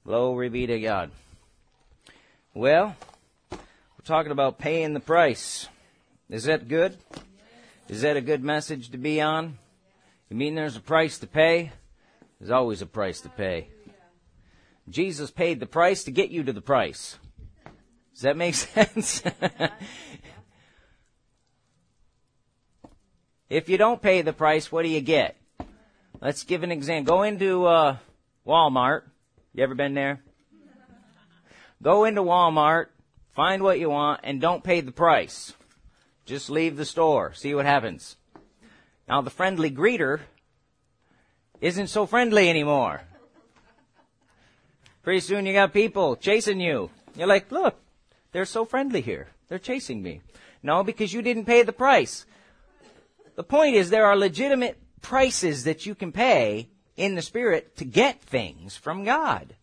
Glory be to God. Well, we're talking about paying the price. Is that good? Is that a good message to be on? You mean there's a price to pay? There's always a price to pay. Jesus paid the price to get you to the price. Does that make sense? If you don't pay the price, what do you get? Let's give an example. Go into Walmart. You ever been there? Go into Walmart, find what you want, and don't pay the price. Just leave the store. See what happens. Now, the friendly greeter isn't so friendly anymore. Pretty soon you got people chasing you. You're like, look, they're so friendly here. They're chasing me. No, because you didn't pay the price. The point is there are legitimate prices that you can pay in the Spirit to get things from God.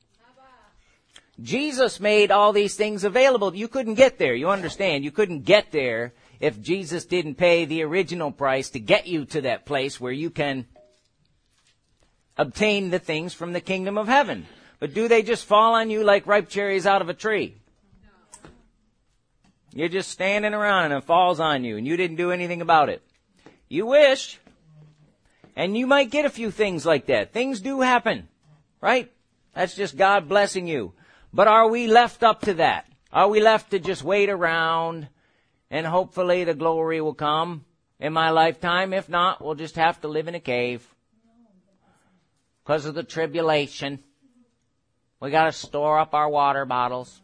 Jesus made all these things available. You couldn't get there. You understand? You couldn't get there if Jesus didn't pay the original price to get you to that place where you can obtain the things from the kingdom of heaven. But do they just fall on you like ripe cherries out of a tree? You're just standing around and it falls on you and you didn't do anything about it. You wish. And you might get a few things like that. Things do happen, right? That's just God blessing you. But are we left up to that? Are we left to just wait around and hopefully the glory will come in my lifetime? If not, we'll just have to live in a cave because of the tribulation. We got to store up our water bottles.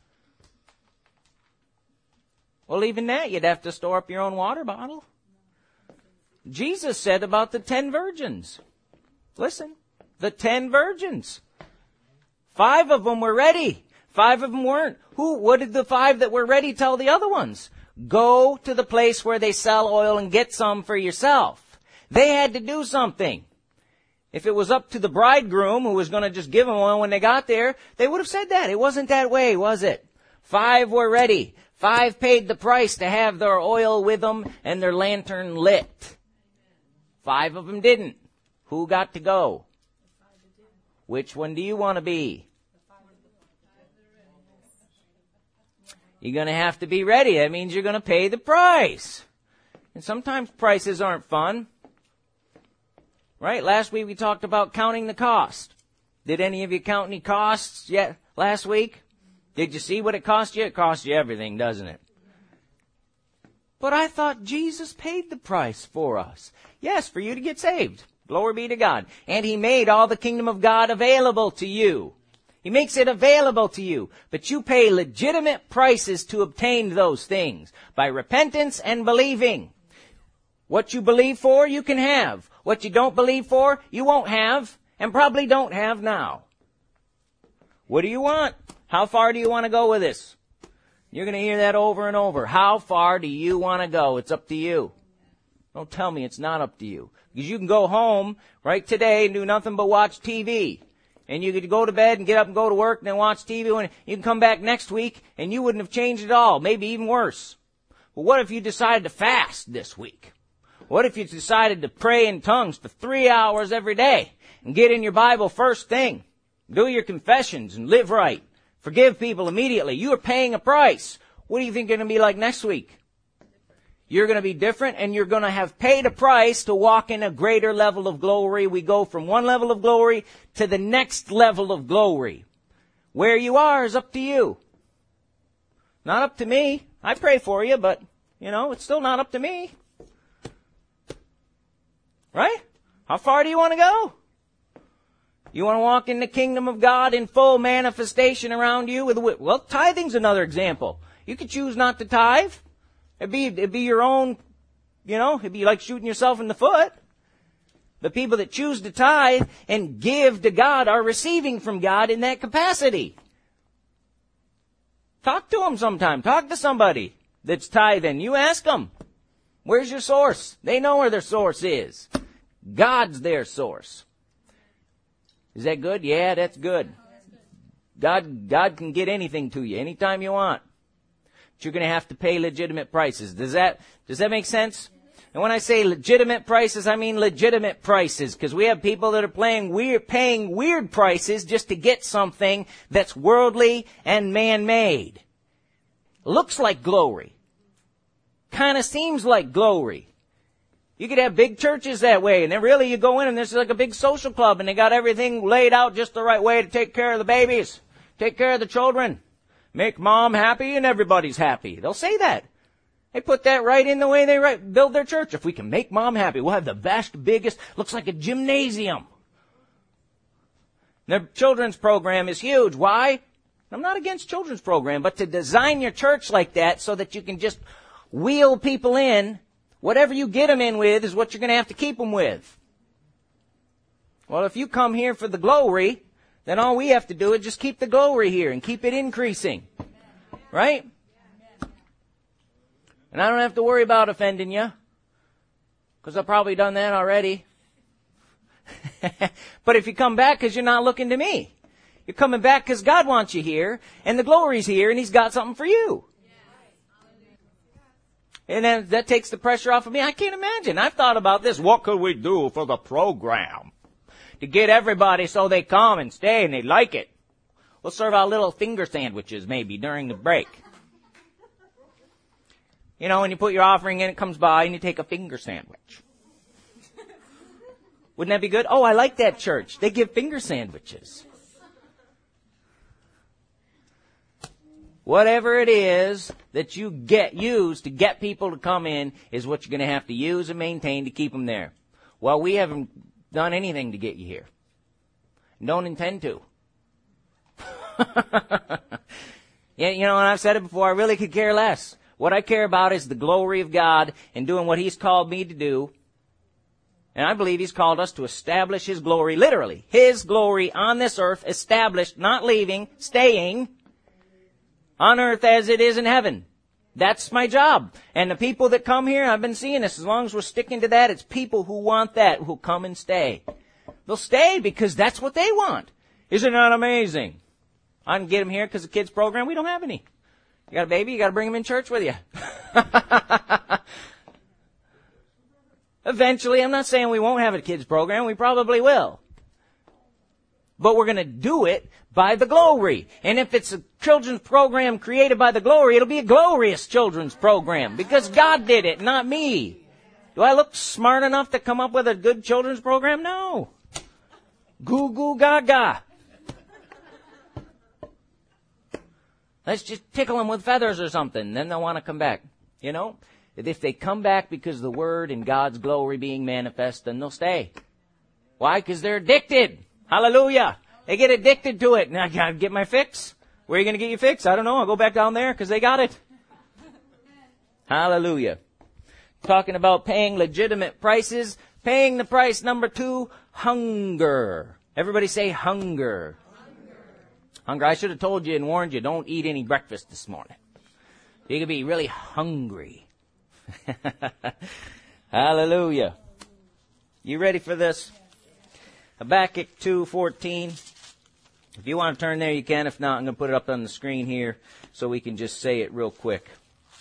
Well, even that, you'd have to store up your own water bottle. Jesus said about the 10 virgins. Listen, the 10 virgins. 5 of them were ready. 5 of them weren't. What did the 5 that were ready tell the other ones? Go to the place where they sell oil and get some for yourself. They had to do something. If it was up to the bridegroom who was going to just give them oil when they got there, they would have said that. It wasn't that way, was it? 5 were ready. 5 paid the price to have their oil with them and their lantern lit. 5 of them didn't. Who got to go? Which one do you want to be? You're going to have to be ready. That means you're going to pay the price. And sometimes prices aren't fun. Right? Last week we talked about counting the cost. Did any of you count any costs yet last week? Did you see what it cost you? It costs you everything, doesn't it? But I thought Jesus paid the price for us. Yes, for you to get saved. Glory be to God. And He made all the kingdom of God available to you. He makes it available to you. But you pay legitimate prices to obtain those things by repentance and believing. What you believe for, you can have. What you don't believe for, you won't have and probably don't have now. What do you want? How far do you want to go with this? You're going to hear that over and over. How far do you want to go? It's up to you. Don't tell me it's not up to you. Because you can go home right today and do nothing but watch TV. And you could go to bed and get up and go to work and then watch TV. And you can come back next week and you wouldn't have changed at all. Maybe even worse. Well, what if you decided to fast this week? What if you decided to pray in tongues for 3 hours every day and get in your Bible first thing? Do your confessions and live right. Forgive people immediately. You are paying a price. What do you think you're going to be like next week? You're going to be different and you're going to have paid a price to walk in a greater level of glory. We go from one level of glory to the next level of glory. Where you are is up to you. Not up to me. I pray for you, but, it's still not up to me. Right? How far do you want to go? You want to walk in the kingdom of God in full manifestation around you? Well, tithing's another example. You could choose not to tithe. It'd be your own, it'd be like shooting yourself in the foot. The people that choose to tithe and give to God are receiving from God in that capacity. Talk to them sometime. Talk to somebody that's tithing. You ask them, where's your source? They know where their source is. God's their source. Is that good? Yeah, that's good. God can get anything to you anytime you want. But you're going to have to pay legitimate prices. Does that make sense? And when I say legitimate prices, I mean legitimate prices, because we have people that are paying weird prices just to get something that's worldly and man-made. Looks like glory. Kind of seems like glory. You could have big churches that way, and then really you go in and there's like a big social club, and they got everything laid out just the right way to take care of the babies, take care of the children, make mom happy and everybody's happy. They'll say that. They put that right in the way they build their church. If we can make mom happy, we'll have the best, biggest, looks like a gymnasium. Their children's program is huge. Why? I'm not against children's program, but to design your church like that so that you can just wheel people in, whatever you get them in with is what you're going to have to keep them with. Well, if you come here for the glory, then all we have to do is just keep the glory here and keep it increasing. Right? And I don't have to worry about offending you, because I've probably done that already. But if you come back because you're not looking to me, you're coming back because God wants you here, and the glory's here, and He's got something for you. And then that takes the pressure off of me. I can't imagine. I've thought about this. What could we do for the program to get everybody so they come and stay and they like it? We'll serve out little finger sandwiches maybe during the break. You know, when you put your offering in, it comes by and you take a finger sandwich. Wouldn't that be good? Oh, I like that church. They give finger sandwiches. Whatever it is that you use to get people to come in is what you're going to have to use and maintain to keep them there. Well, we haven't done anything to get you here. Don't intend to. Yeah, you know, and I've said it before, I really could care less. What I care about is the glory of God and doing what He's called me to do. And I believe He's called us to establish His glory, literally. His glory on this earth, established, not leaving, staying, on earth as it is in heaven. That's my job. And the people that come here, I've been seeing this, as long as we're sticking to that, it's people who want that, who come and stay. They'll stay because that's what they want. Isn't that amazing? I can get them here because the kids program, we don't have any. You got a baby, you got to bring him in church with you. Eventually, I'm not saying we won't have a kids program. We probably will. But we're going to do it by the glory. And if it's a children's program created by the glory, it'll be a glorious children's program because God did it, not me. Do I look smart enough to come up with a good children's program? No. Goo goo gaga. Let's just tickle them with feathers or something. Then they'll want to come back. You know? If they come back because of the Word and God's glory being manifest, then they'll stay. Why? Because they're addicted. Hallelujah. They get addicted to it. Now I gotta get my fix. Where are you going to get your fix? I don't know. I'll go back down there because they got it. Hallelujah. Talking about paying legitimate prices. Paying the price number 2, hunger. Everybody say hunger. Hunger. I should have told you and warned you, don't eat any breakfast this morning. You could be really hungry. Hallelujah. You ready for this? Habakkuk 2:14. If you want to turn there, you can. If not, I'm going to put it up on the screen here so we can just say it real quick.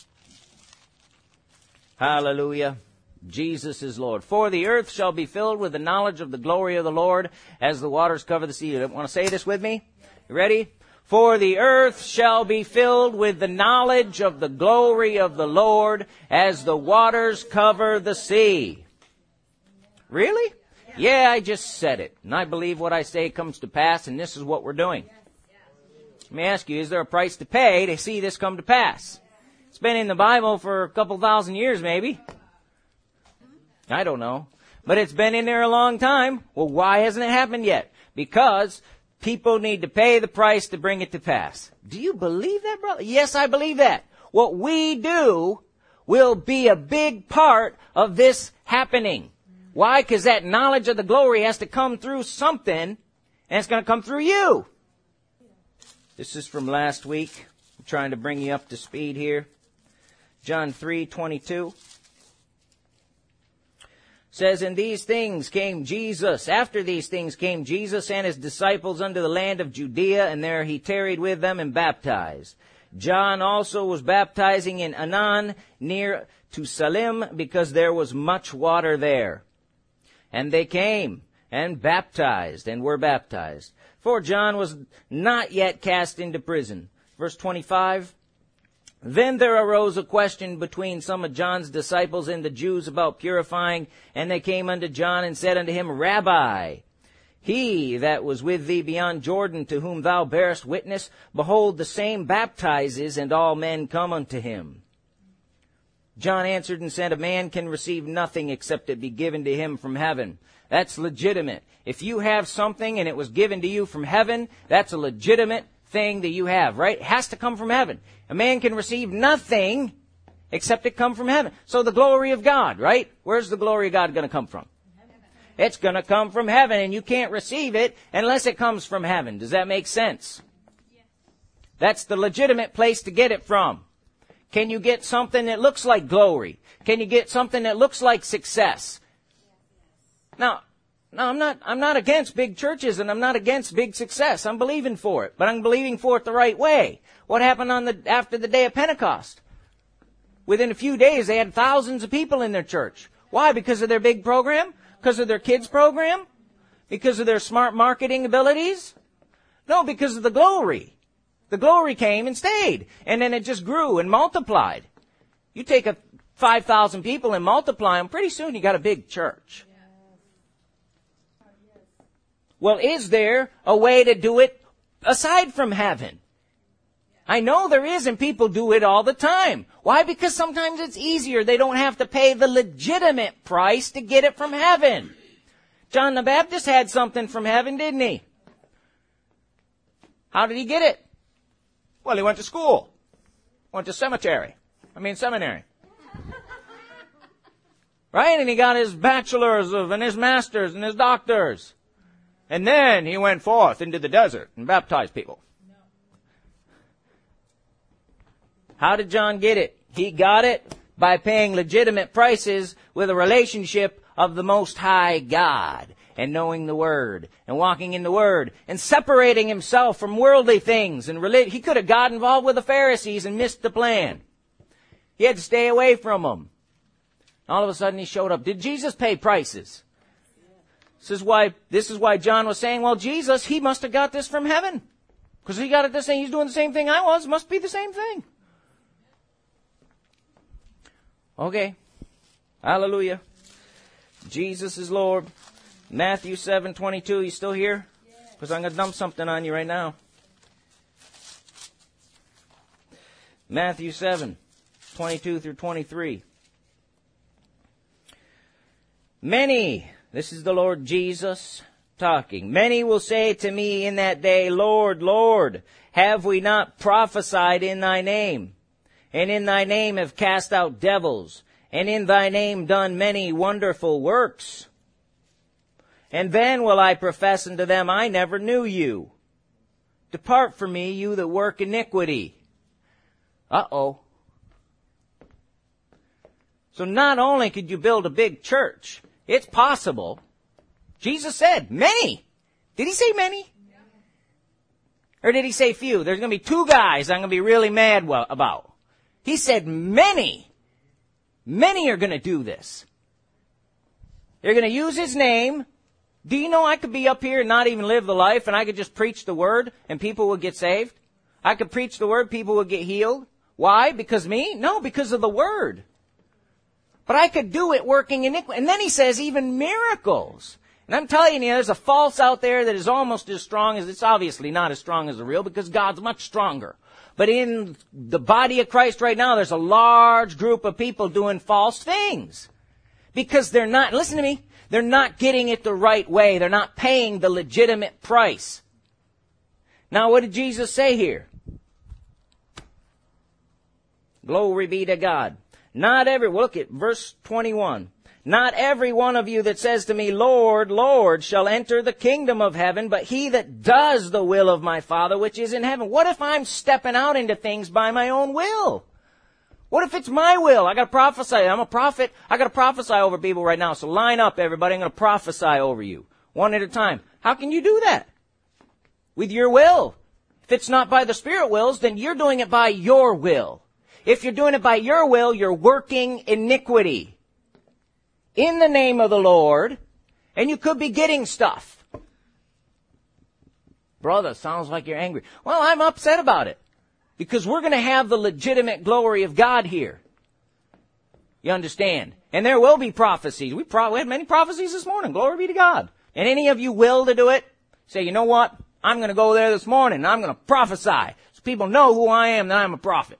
Hallelujah. Jesus is Lord. For the earth shall be filled with the knowledge of the glory of the Lord as the waters cover the sea. You want to say this with me? You ready? For the earth shall be filled with the knowledge of the glory of the Lord as the waters cover the sea. Really? Yeah, I just said it. And I believe what I say comes to pass, and this is what we're doing. Let me ask you, is there a price to pay to see this come to pass? It's been in the Bible for a couple thousand years, maybe. I don't know. But it's been in there a long time. Well, why hasn't it happened yet? Because people need to pay the price to bring it to pass. Do you believe that, brother? Yes, I believe that. What we do will be a big part of this happening. Why? Because that knowledge of the glory has to come through something, and it's going to come through you. This is from last week. I'm trying to bring you up to speed here. John 3:22 says, "In these things came Jesus. After these things came Jesus and his disciples unto the land of Judea, and there he tarried with them and baptized. John also was baptizing in Anan near to Salim, because there was much water there. And they came and baptized and were baptized. For John was not yet cast into prison. Verse 25. Then there arose a question between some of John's disciples and the Jews about purifying, and they came unto John and said unto him, Rabbi, he that was with thee beyond Jordan, to whom thou bearest witness, behold, the same baptizes, and all men come unto him. John answered and said, a man can receive nothing except it be given to him from heaven. That's legitimate. If you have something and it was given to you from heaven, that's a legitimate thing that you have, right? It has to come from heaven. A man can receive nothing except it come from heaven. So the glory of God, right? Where's the glory of God going to come from? It's going to come from heaven, and you can't receive it unless it comes from heaven. Does that make sense? That's the legitimate place to get it from. Can you get something that looks like glory? Can you get something that looks like success? Now, I'm not against big churches, and I'm not against big success. I'm believing for it, but I'm believing for it the right way. What happened after the day of Pentecost? Within a few days, they had thousands of people in their church. Why? Because of their big program? Because of their kids program? Because of their smart marketing abilities? No, because of the glory. The glory came and stayed. And then it just grew and multiplied. You take 5,000 people and multiply them, pretty soon you got a big church. Well, is there a way to do it aside from heaven? I know there is, and people do it all the time. Why? Because sometimes it's easier. They don't have to pay the legitimate price to get it from heaven. John the Baptist had something from heaven, didn't he? How did he get it? Well, he went to school. Went to seminary. Right? And he got his bachelor's and his master's and his doctor's. And then he went forth into the desert and baptized people. How did John get it? He got it by paying legitimate prices with a relationship of the Most High God, and knowing the Word, and walking in the Word, and separating himself from worldly things and religion. He could have got involved with the Pharisees and missed the plan. He had to stay away from them. All of a sudden he showed up. Did Jesus pay prices? This is why John was saying, well, Jesus, he must have got this from heaven. Because he got it the same, he's doing the same thing I was. It must be the same thing. Okay. Hallelujah. Jesus is Lord. Matthew 7:22. You still here? Because I'm going to dump something on you right now. Matthew 7:22 through 23. Many, this is the Lord Jesus talking. Many will say to me in that day, Lord, Lord, have we not prophesied in thy name? And in thy name have cast out devils, and in thy name done many wonderful works. And then will I profess unto them, I never knew you. Depart from me, you that work iniquity. Uh-oh. So not only could you build a big church, it's possible. Jesus said, many. Did he say many? Or did he say few? There's going to be 2 guys I'm going to be really mad about. He said many. Many are going to do this. They're going to use his name. Do you know I could be up here and not even live the life, and I could just preach the word and people would get saved? I could preach the word, people would get healed. Why? Because me? No, because of the word. But I could do it working iniquity. And then he says even miracles. And I'm telling you, there's a false out there that is almost as strong as, it's obviously not as strong as the real, because God's much stronger. But in the body of Christ right now, there's a large group of people doing false things. Because they're not, listen to me, they're not getting it the right way. They're not paying the legitimate price. Now, what did Jesus say here? Glory be to God. Look at verse 21. Not every one of you that says to me, Lord, Lord, shall enter the kingdom of heaven, but he that does the will of my Father which is in heaven. What if I'm stepping out into things by my own will? What if it's my will? I got to prophesy. I'm a prophet. I got to prophesy over people right now. So line up, everybody. I'm going to prophesy over you, one at a time. How can you do that? With your will. If it's not by the Spirit wills, then you're doing it by your will. If you're doing it by your will, you're working iniquity in the name of the Lord, and you could be getting stuff. Brother, sounds like you're angry. Well, I'm upset about it because we're going to have the legitimate glory of God here. You understand? And there will be prophecies. We had many prophecies this morning. Glory be to God. And any of you will to do it, say, you know what? I'm going to go there this morning and I'm going to prophesy so people know who I am, that I'm a prophet.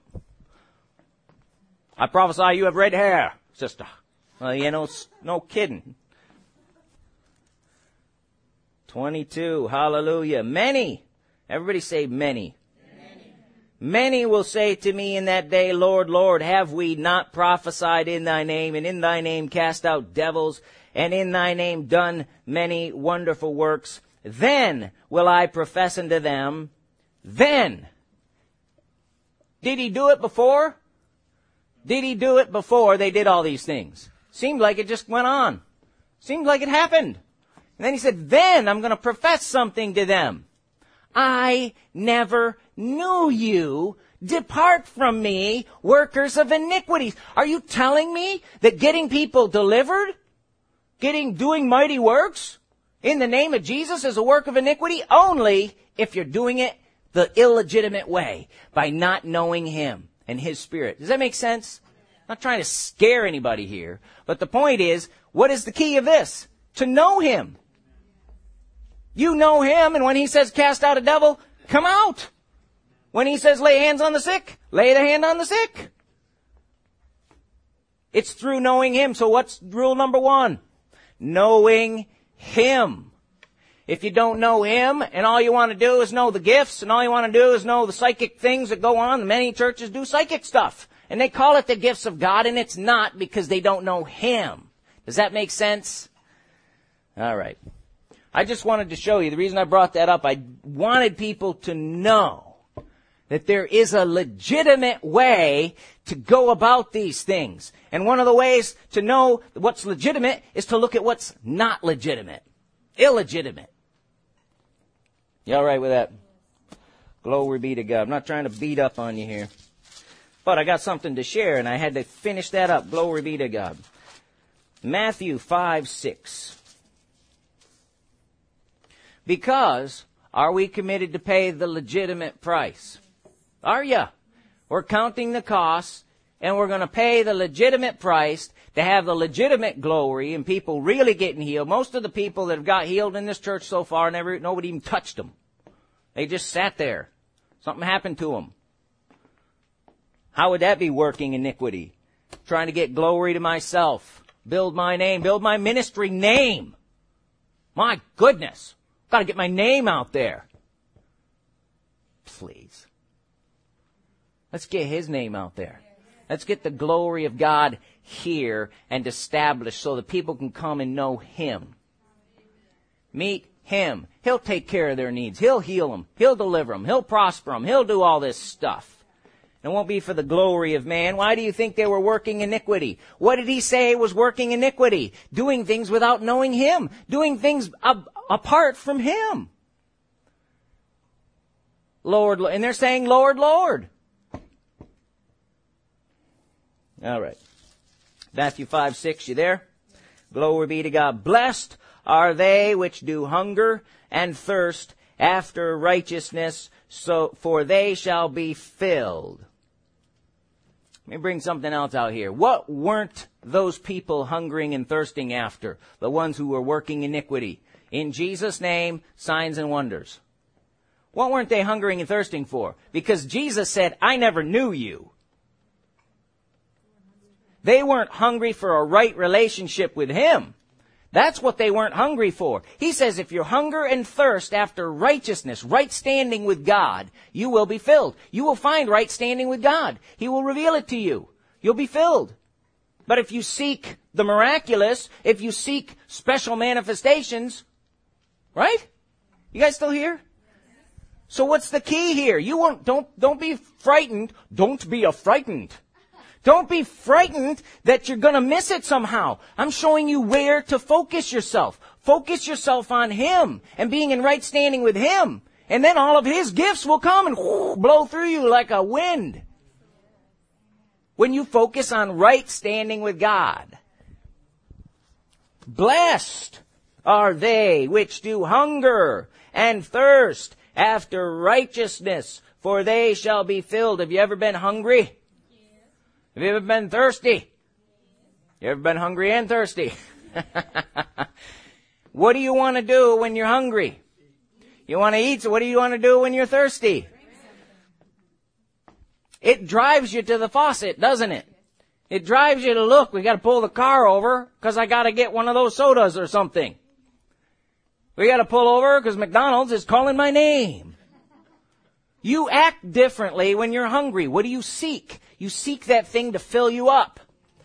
I prophesy you have red hair, sister. Well, you know, no kidding. 22, hallelujah. Many, everybody say many. Many will say to me in that day, Lord, Lord, have we not prophesied in thy name, and in thy name cast out devils, and in thy name done many wonderful works? Then will I profess unto them. Then. Did he do it before? Did he do it before they did all these things? Seemed like it just went on. Seemed like it happened. And then he said, then I'm going to profess something to them. I never knew you. Depart from me, workers of iniquities. Are you telling me that getting people delivered, doing mighty works in the name of Jesus is a work of iniquity? Only if you're doing it the illegitimate way, by not knowing him and his Spirit. Does that make sense? I'm not trying to scare anybody here, but the point is, what is the key of this? To know him. You know him, and when he says cast out a devil, come out. When he says lay hands on the sick, lay the hand on the sick. It's through knowing him. So what's rule number 1? Knowing him. If you don't know him, and all you want to do is know the gifts, and all you want to do is know the psychic things that go on, many churches do psychic stuff. And they call it the gifts of God, and it's not, because they don't know him. Does that make sense? All right. I just wanted to show you, the reason I brought that up, I wanted people to know that there is a legitimate way to go about these things. And one of the ways to know what's legitimate is to look at what's not legitimate. Illegitimate. You all right with that? Glory be to God. I'm not trying to beat up on you here. But I got something to share, and I had to finish that up. Glory be to God. Matthew 5:6. Because, are we committed to pay the legitimate price? Are you? We're counting the costs, and we're going to pay the legitimate price to have the legitimate glory and people really getting healed. Most of the people that have got healed in this church so far, nobody even touched them. They just sat there. Something happened to them. How would that be working iniquity? Trying to get glory to myself. Build my name. Build my ministry name. My goodness. Got to get my name out there. Please. Let's get his name out there. Let's get the glory of God here and established so that people can come and know him. Meet him. He'll take care of their needs. He'll heal them. He'll deliver them. He'll prosper them. He'll do all this stuff. It won't be for the glory of man. Why do you think they were working iniquity? What did he say was working iniquity? Doing things without knowing him. Doing things apart from him. Lord, and they're saying, Lord, Lord. All right. Matthew 5:6, you there? Glory be to God. Blessed are they which do hunger and thirst after righteousness, for they shall be filled. Let me bring something else out here. What weren't those people hungering and thirsting after? The ones who were working iniquity. In Jesus' name, signs and wonders. What weren't they hungering and thirsting for? Because Jesus said, I never knew you. They weren't hungry for a right relationship with him. That's what they weren't hungry for. He says if you hunger and thirst after righteousness, right standing with God, you will be filled. You will find right standing with God. He will reveal it to you. You'll be filled. But if you seek the miraculous, if you seek special manifestations, right? You guys still here? So what's the key here? Don't be frightened. Don't be frightened. Don't be frightened that you're going to miss it somehow. I'm showing you where to focus yourself. Focus yourself on him and being in right standing with him. And then all of His gifts will come and blow through you like a wind. When you focus on right standing with God. Blessed are they which do hunger and thirst after righteousness, for they shall be filled. Have you ever been hungry? Yes. Have you ever been thirsty? You ever been hungry and thirsty? What do you want to do when you're hungry? You want to eat, so what do you want to do when you're thirsty? It drives you to the faucet, doesn't it? It drives you to look, we got to pull the car over because I got to get one of those sodas or something. We got to pull over because McDonald's is calling my name. You act differently when you're hungry. What do you seek? You seek that thing to fill you up.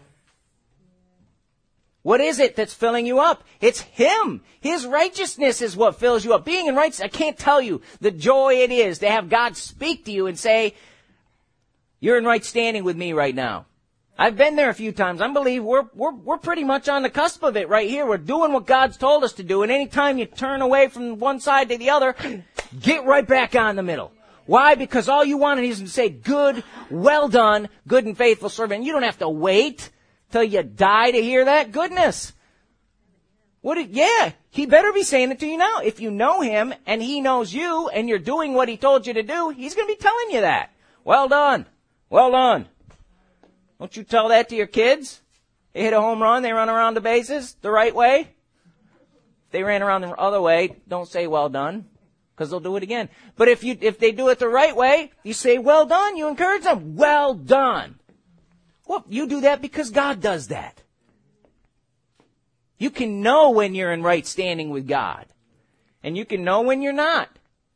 What is it that's filling you up? It's Him. His righteousness is what fills you up. Being in righteousness, I can't tell you the joy it is to have God speak to you and say, you're in right standing with me right now. I've been there a few times. I believe we're pretty much on the cusp of it right here. We're doing what God's told us to do. And anytime you turn away from one side to the other, get right back on the middle. Why? Because all you want is to say, good, well done, good and faithful servant. You don't have to wait till you die to hear that goodness. He better be saying it to you now. If you know Him and He knows you and you're doing what He told you to do, He's going to be telling you that. Well done. Well done. Don't you tell that to your kids? They hit a home run, they run around the bases the right way. If they ran around the other way, don't say well done, because they'll do it again. But if they do it the right way, you say well done, you encourage them. Well done. Well, you do that because God does that. You can know when you're in right standing with God. And you can know when you're not.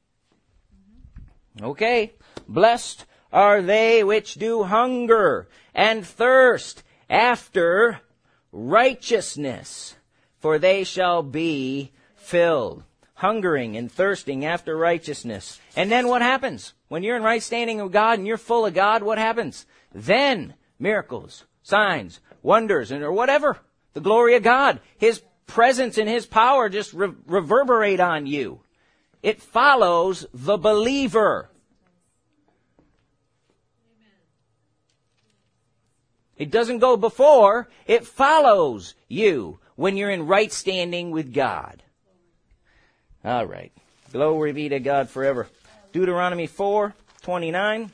Okay. Blessed are they which do hunger and thirst after righteousness, for they shall be filled. Hungering and thirsting after righteousness. And then what happens? When you're in right standing with God and you're full of God, what happens? Then miracles, signs, wonders, or whatever. The glory of God. His presence and His power just reverberate on you. It follows the believer. It doesn't go before, it follows you when you're in right standing with God. All right. Glory be to God forever. Deuteronomy 4:29.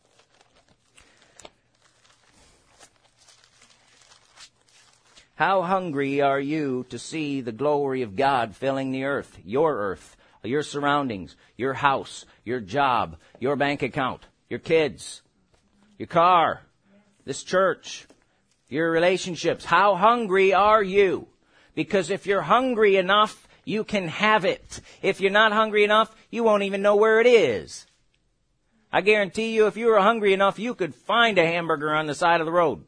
How hungry are you to see the glory of God filling the earth, your surroundings, your house, your job, your bank account, your kids, your car, this church, your relationships. How hungry are you? Because if you're hungry enough, you can have it. If you're not hungry enough, you won't even know where it is. I guarantee you, if you were hungry enough, you could find a hamburger on the side of the road.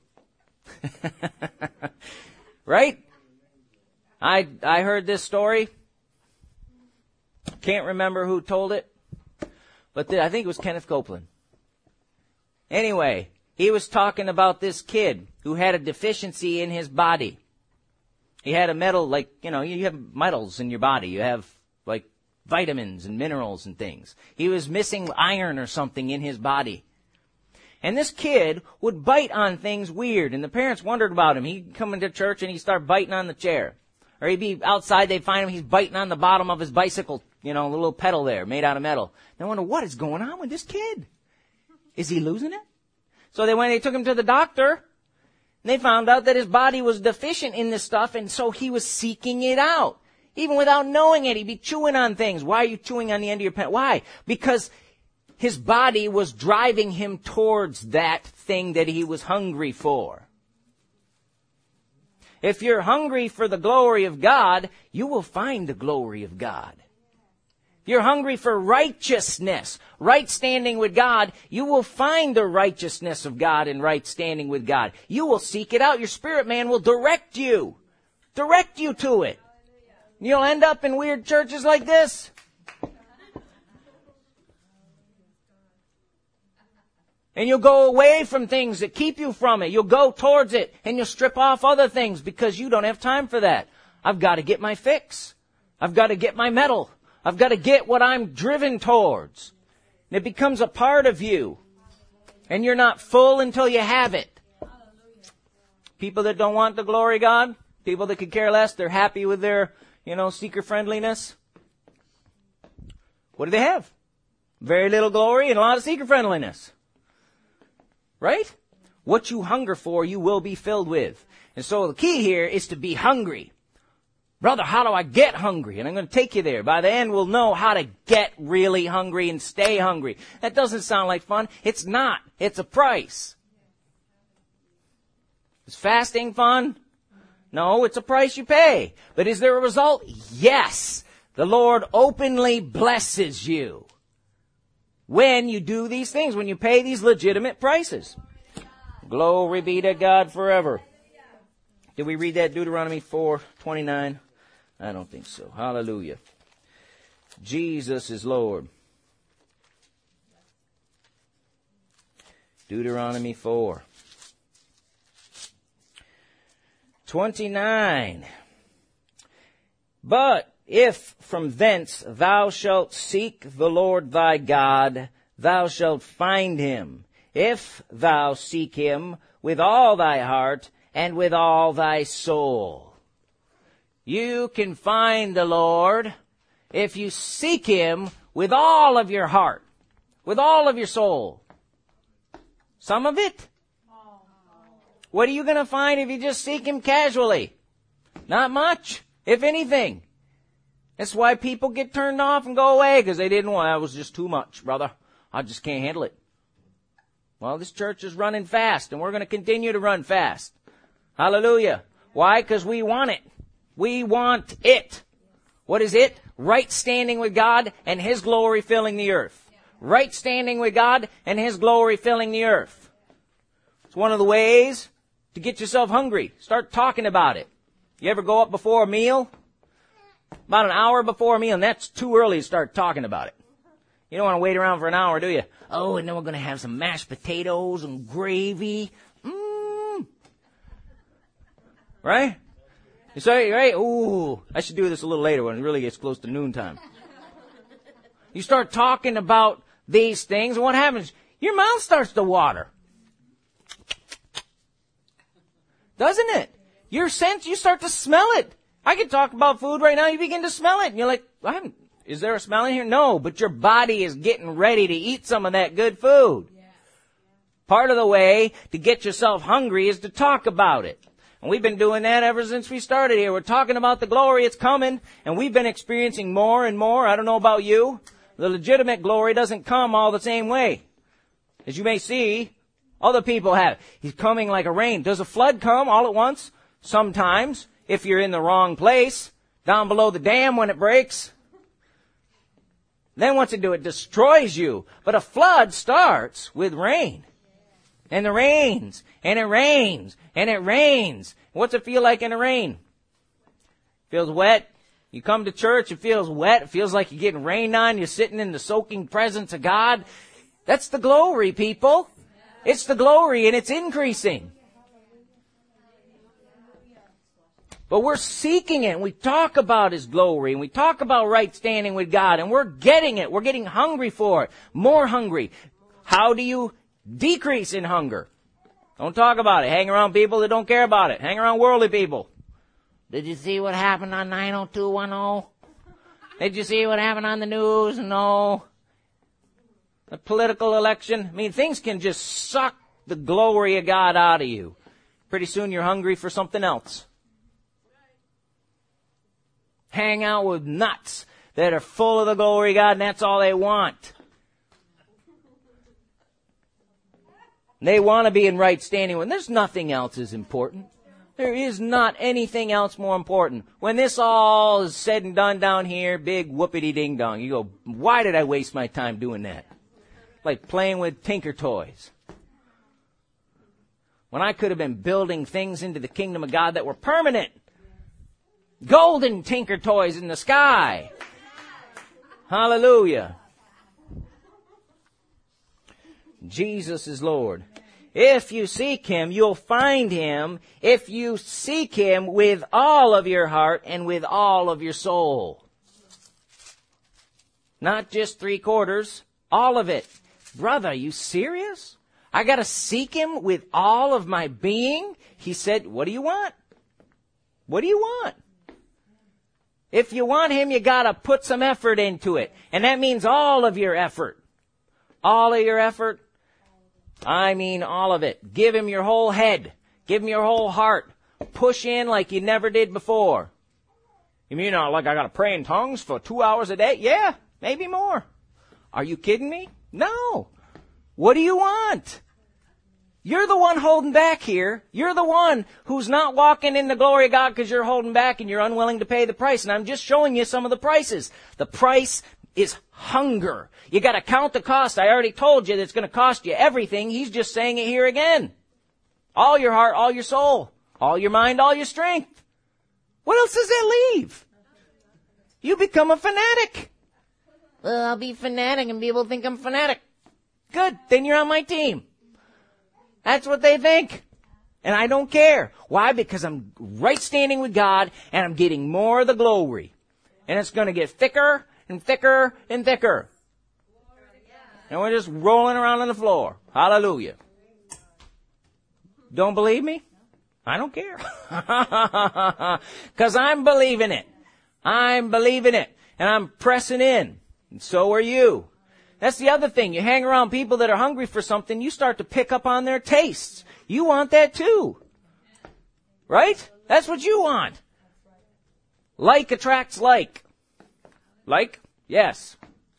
Right? I heard this story. Can't remember who told it. But I think it was Kenneth Copeland. Anyway, he was talking about this kid who had a deficiency in his body. He had a metal, you have metals in your body. You have, vitamins and minerals and things. He was missing iron or something in his body. And this kid would bite on things weird, and the parents wondered about him. He'd come into church and he'd start biting on the chair. Or he'd be outside, they'd find him, he's biting on the bottom of his bicycle, the little pedal there, made out of metal. They wonder, what is going on with this kid? Is he losing it? So they took him to the doctor, and they found out that his body was deficient in this stuff, and so he was seeking it out. Even without knowing it, he'd be chewing on things. Why are you chewing on the end of your pen? Why? Because his body was driving him towards that thing that he was hungry for. If you're hungry for the glory of God, you will find the glory of God. If you're hungry for righteousness, right standing with God, you will find the righteousness of God and right standing with God. You will seek it out. Your spirit man will direct you to it. You'll end up in weird churches like this. And you'll go away from things that keep you from it. You'll go towards it, and you'll strip off other things because you don't have time for that. I've got to get my fix. I've got to get my medal. I've got to get what I'm driven towards. And it becomes a part of you. And you're not full until you have it. People that don't want the glory of God, people that could care less, they're happy with their, seeker friendliness. What do they have? Very little glory and a lot of seeker friendliness. Right? What you hunger for, you will be filled with. And so the key here is to be hungry. Brother, how do I get hungry? And I'm going to take you there. By the end, we'll know how to get really hungry and stay hungry. That doesn't sound like fun. It's not. It's a price. Is fasting fun? No, it's a price you pay. But is there a result? Yes. The Lord openly blesses you when you do these things, when you pay these legitimate prices. Glory be to God forever. Did we read that Deuteronomy 4:29? I don't think so. Hallelujah. Jesus is Lord. Deuteronomy 4:29. But if from thence thou shalt seek the Lord thy God, thou shalt find him, if thou seek him with all thy heart and with all thy soul. You can find the Lord if you seek him with all of your heart, with all of your soul. Some of it? What are you going to find if you just seek him casually? Not much, if anything. That's why people get turned off and go away, because they didn't want, that was just too much, brother. I just can't handle it. Well, this church is running fast, and we're going to continue to run fast. Hallelujah. Why? Because we want it. We want it. What is it? Right standing with God and his glory filling the earth. Right standing with God and his glory filling the earth. It's one of the ways to get yourself hungry. Start talking about it. You ever go up before a meal? About an hour before a meal, and that's too early to start talking about it. You don't want to wait around for an hour, do you? Oh, and then we're going to have some mashed potatoes and gravy. Right? You say, right? Ooh, I should do this a little later when it really gets close to noontime. You start talking about these things, and what happens? Your mouth starts to water. Doesn't it? Your sense, you start to smell it. I can talk about food right now, you begin to smell it, and you're like, is there a smell in here? No, but your body is getting ready to eat some of that good food. Part of the way to get yourself hungry is to talk about it. And we've been doing that ever since we started here. We're talking about the glory. It's coming. And we've been experiencing more and more. I don't know about you. The legitimate glory doesn't come all the same way. As you may see, other people have. He's coming like a rain. Does a flood come all at once? Sometimes, if you're in the wrong place, down below the dam when it breaks. Then what's it do? It destroys you. But a flood starts with rain. And it rains, and it rains, and it rains. What's it feel like in the rain? Feels wet. You come to church, it feels wet. It feels like you're getting rained on. You're sitting in the soaking presence of God. That's the glory, people. It's the glory, and it's increasing. But we're seeking it, and we talk about his glory, and we talk about right standing with God, and we're getting it. We're getting hungry for it. More hungry. How do you decrease in hunger? Don't talk about it. Hang around people that don't care about it. Hang around worldly people. Did you see what happened on 90210? Did you see what happened on the news? No. The political election. I mean, things can just suck the glory of God out of you. Pretty soon you're hungry for something else. Hang out with nuts that are full of the glory of God, and that's all they want. They want to be in right standing when there's nothing else is important. There is not anything else more important. When this all is said and done down here, big whoopity ding dong, you go, why did I waste my time doing that? Like playing with Tinker Toys. When I could have been building things into the kingdom of God that were permanent. Golden Tinker Toys in the sky. Hallelujah. Jesus is Lord. If you seek him, you'll find him if you seek him with all of your heart and with all of your soul. Not just 3/4, all of it. Brother, are you serious? I got to seek him with all of my being? He said, what do you want? What do you want? If you want him, you got to put some effort into it. And that means all of your effort. All of your effort. I mean all of it. Give him your whole head. Give him your whole heart. Push in like you never did before. You mean like I got to pray in tongues for 2 hours a day? Yeah, maybe more. Are you kidding me? No. What do you want? You're the one holding back here. You're the one who's not walking in the glory of God because you're holding back and you're unwilling to pay the price. And I'm just showing you some of the prices. The price is hunger. You got to count the cost. I already told you that it's going to cost you everything. He's just saying it here again. All your heart, all your soul, all your mind, all your strength. What else does that leave? You become a fanatic. Well, I'll be fanatic and people think I'm fanatic. Good. Then you're on my team. That's what they think. And I don't care. Why? Because I'm right standing with God and I'm getting more of the glory. And it's going to get thicker and thicker and thicker. And we're just rolling around on the floor. Hallelujah. Don't believe me? I don't care. Because I'm believing it. I'm believing it. And I'm pressing in. And so are you. That's the other thing. You hang around people that are hungry for something, you start to pick up on their tastes. You want that too. Right? That's what you want. Like attracts like. Like? Yes.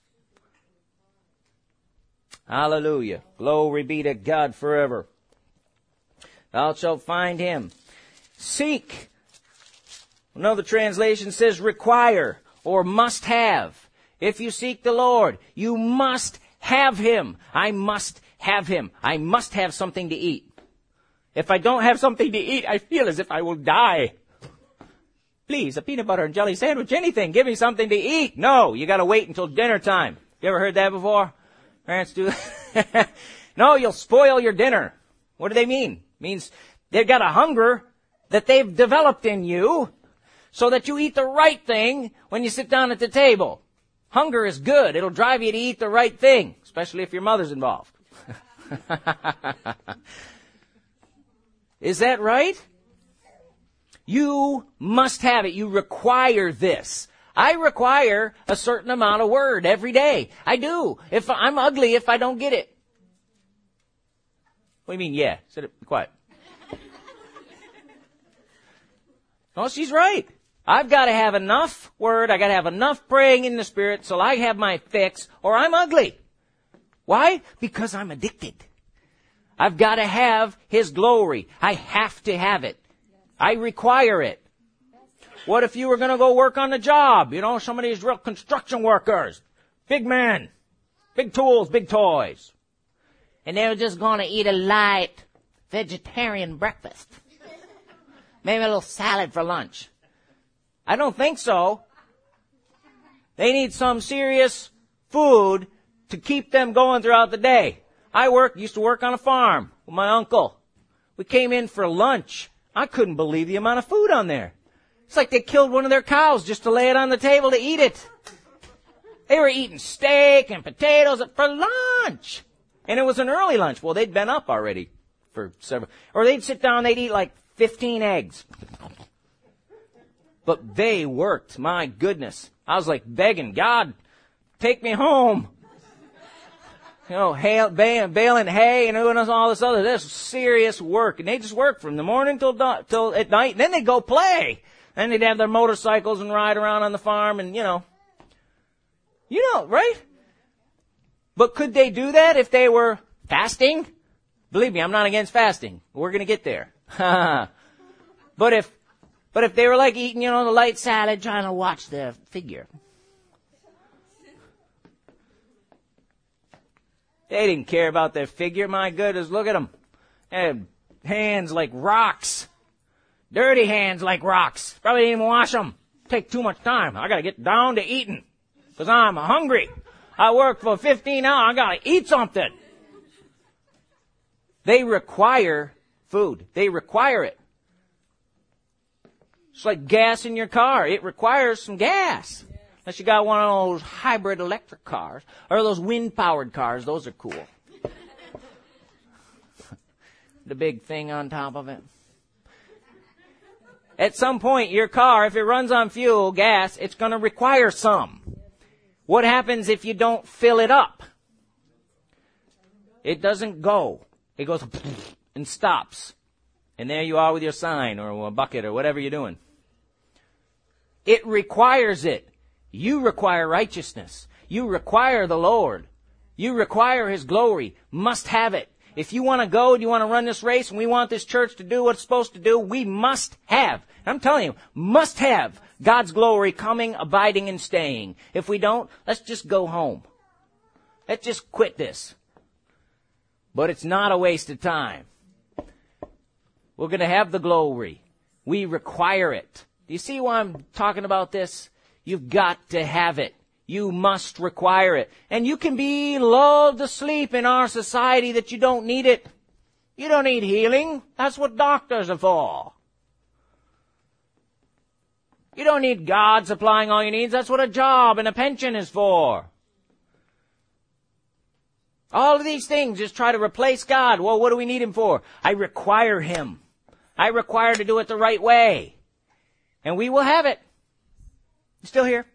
Hallelujah. Glory be to God forever. Thou shalt find him. Seek. Another translation says require or must have. If you seek the Lord, you must have him. I must have him. I must have something to eat. If I don't have something to eat, I feel as if I will die. Please, a peanut butter and jelly sandwich, anything. Give me something to eat. No, you got to wait until dinner time. You ever heard that before? Parents do that. No, you'll spoil your dinner. What do they mean? It means they've got a hunger that they've developed in you so that you eat the right thing when you sit down at the table. Hunger is good. It'll drive you to eat the right thing, especially if your mother's involved. Is that right? You must have it. You require this. I require a certain amount of word every day. I do. If I'm ugly if I don't get it. What do you mean, yeah? Sit it, be quiet. Oh, she's right. I've got to have enough word, I got to have enough praying in the Spirit so I have my fix, or I'm ugly. Why? Because I'm addicted. I've got to have his glory. I have to have it. I require it. What if you were going to go work on the job? You know, some of these real construction workers. Big men. Big tools, big toys. And they were just going to eat a light vegetarian breakfast. Maybe a little salad for lunch. I don't think so. They need some serious food to keep them going throughout the day. I used to work on a farm with my uncle. We came in for lunch. I couldn't believe the amount of food on there. It's like they killed one of their cows just to lay it on the table to eat it. They were eating steak and potatoes for lunch. And it was an early lunch. Well, they'd been up already for several. Or they'd sit down, they'd eat like 15 eggs. But they worked. My goodness. I was like begging, God, take me home. You know, baling hay and doing all this other. This serious work. And they just worked from the morning till at night. And then they'd go play. Then they'd have their motorcycles and ride around on the farm and, you know, right? But could they do that if they were fasting? Believe me, I'm not against fasting. We're going to get there. But if they were like eating, you know, the light salad, trying to watch their figure. They didn't care about their figure. My goodness, look at them. They had hands like rocks. Dirty hands like rocks. Probably didn't even wash them. Take too much time. I got to get down to eating because I'm hungry. I work for 15 hours. I got to eat something. They require food. They require it. It's like gas in your car. It requires some gas. Unless you got one of those hybrid electric cars or those wind-powered cars. Those are cool. The big thing on top of it. At some point, your car, if it runs on fuel, gas, it's going to require some. What happens if you don't fill it up? It doesn't go. It goes and stops. And there you are with your sign or a bucket or whatever you're doing. It requires it. You require righteousness. You require the Lord. You require His glory. Must have it. If you want to go and you want to run this race and we want this church to do what it's supposed to do, we must have, I'm telling you, must have God's glory coming, abiding, and staying. If we don't, let's just go home. Let's just quit this. But it's not a waste of time. We're going to have the glory. We require it. Do you see why I'm talking about this? You've got to have it. You must require it. And you can be lulled to sleep in our society that you don't need it. You don't need healing. That's what doctors are for. You don't need God supplying all your needs. That's what a job and a pension is for. All of these things just try to replace God. Well, what do we need Him for? I require Him. I require to do it the right way. And we will have it. You still here?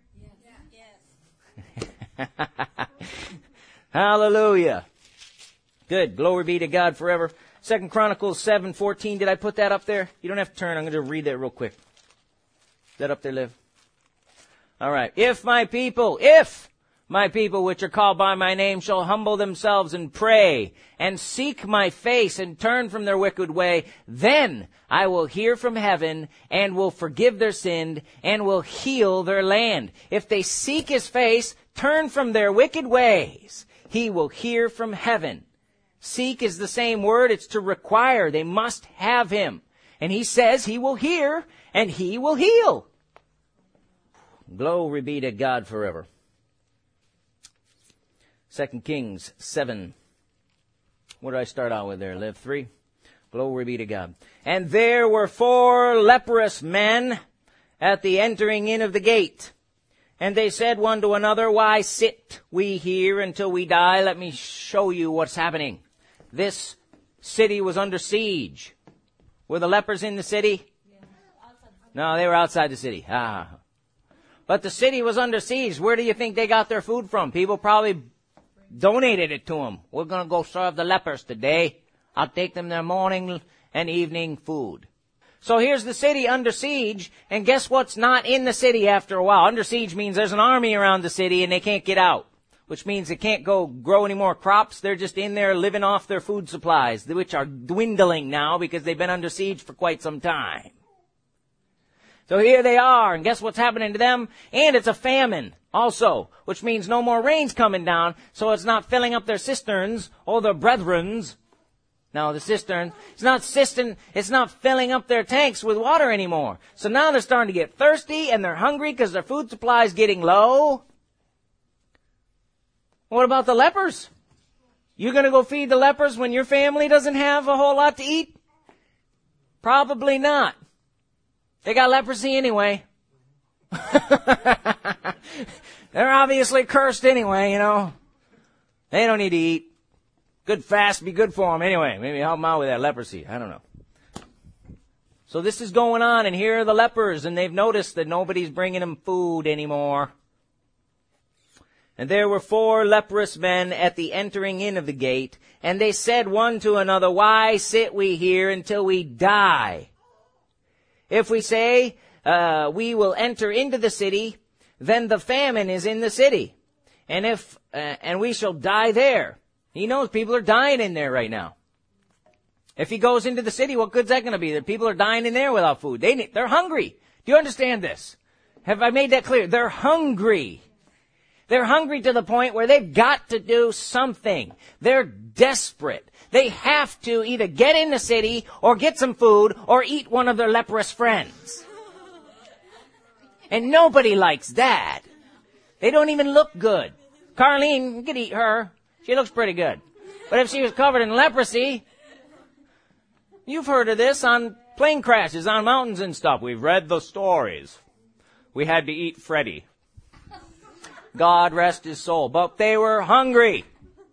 Yes. Hallelujah. Good. Glory be to God forever. 2 Chronicles 7:14. Did I put that up there? You don't have to turn. I'm going to read that real quick. Is that up there, Liv? All right. If my people which are called by my name shall humble themselves and pray and seek my face and turn from their wicked way, then I will hear from heaven and will forgive their sin and will heal their land. If they seek His face, turn from their wicked ways, He will hear from heaven. Seek is the same word. It's to require. They must have Him. And He says He will hear and He will heal. Glory be to God forever. 2 Kings 7. What did I start out with there, Liv? 3. Glory be to God. And there were 4 leprous men at the entering in of the gate. And they said one to another, why sit we here until we die? Let me show you what's happening. This city was under siege. Were the lepers in the city? No, they were outside the city. But the city was under siege. Where do you think they got their food from? People probably donated it to them. We're going to go serve the lepers today. I'll take them their morning and evening food. So here's the city under siege, and guess what's not in the city after a while? Under siege means there's an army around the city and they can't get out, which means they can't go grow any more crops. They're just in there living off their food supplies, which are dwindling now because they've been under siege for quite some time. So here they are, and guess what's happening to them? And it's a famine also, which means no more rain's coming down, so it's not filling up their cisterns or their brethren's. Now the cistern, it's not filling up their tanks with water anymore. So now they're starting to get thirsty and they're hungry because their food supply is getting low. What about the lepers? You going to go feed the lepers when your family doesn't have a whole lot to eat? Probably not. They got leprosy anyway. They're obviously cursed anyway, you know. They don't need to eat. Good fast be good for them anyway. Maybe help them out with that leprosy. I don't know. So this is going on, and here are the lepers, and they've noticed that nobody's bringing them food anymore. And there were 4 leprous men at the entering in of the gate, and they said one to another, why sit we here until we die? If we say, we will enter into the city, then the famine is in the city. And we shall die there. He knows people are dying in there right now. If he goes into the city, what good's that going to be? That people are dying in there without food. They're hungry. Do you understand this? Have I made that clear? They're hungry. They're hungry to the point where they've got to do something. They're desperate. They have to either get in the city or get some food or eat one of their leprous friends. And nobody likes that. They don't even look good. Carlene, you could eat her. She looks pretty good. But if she was covered in leprosy, you've heard of this on plane crashes on mountains and stuff. We've read the stories. We had to eat Freddie. God rest his soul. But they were hungry.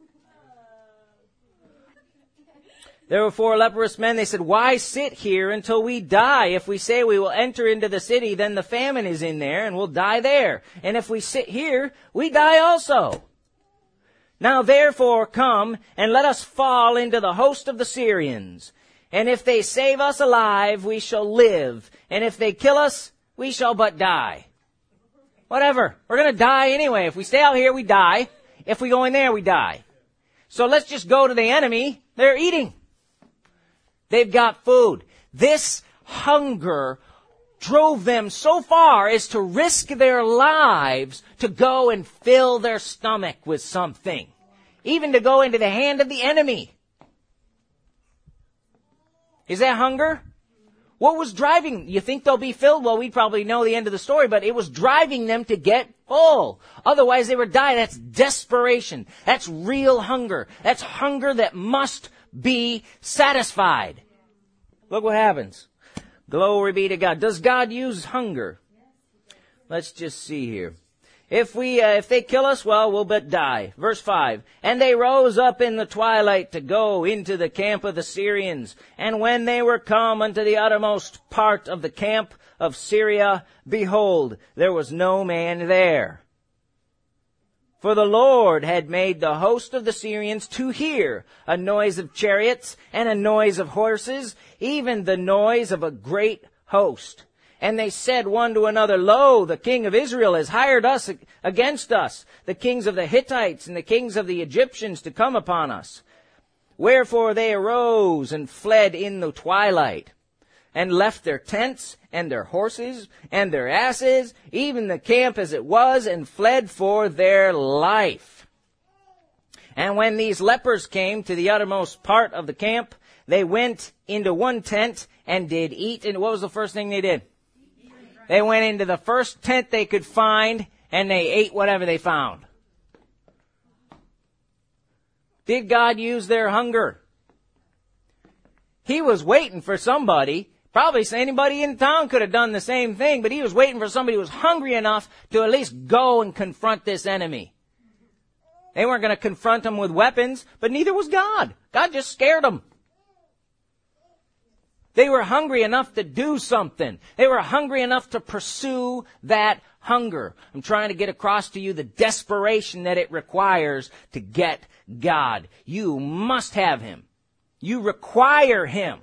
There were 4 leprous men. They said, why sit here until we die? If we say we will enter into the city, then the famine is in there and we'll die there. And if we sit here, we die also. Now therefore come and let us fall into the host of the Syrians. And if they save us alive, we shall live. And if they kill us, we shall but die. Whatever. We're going to die anyway. If we stay out here, we die. If we go in there, we die. So let's just go to the enemy. They're eating. They've got food. This hunger drove them so far as to risk their lives to go and fill their stomach with something. Even to go into the hand of the enemy. Is that hunger? What was driving? You think they'll be filled? Well, we probably know the end of the story, but it was driving them to get full. Otherwise they would die. That's desperation. That's real hunger. That's hunger that must be satisfied. Look what happens. Glory be to God. Does God use hunger? Let's just see here. If they kill us, well, we'll but die. Verse 5. And they rose up in the twilight to go into the camp of the Syrians. And when they were come unto the uttermost part of the camp of Syria, behold, there was no man there. For the Lord had made the host of the Syrians to hear a noise of chariots and a noise of horses, even the noise of a great host. And they said one to another, Lo, the king of Israel has hired us against us, the kings of the Hittites and the kings of the Egyptians to come upon us. Wherefore they arose and fled in the twilight, and left their tents and their horses and their asses, even the camp as it was, and fled for their life. And when these lepers came to the uttermost part of the camp, they went into one tent and did eat. And what was the first thing they did? They went into the first tent they could find and they ate whatever they found. Did God use their hunger? He was waiting for somebody. Probably anybody in town could have done the same thing, but he was waiting for somebody who was hungry enough to at least go and confront this enemy. They weren't going to confront him with weapons, but neither was God. God just scared them. They were hungry enough to do something. They were hungry enough to pursue that hunger. I'm trying to get across to you the desperation that it requires to get God. You must have Him. You require Him.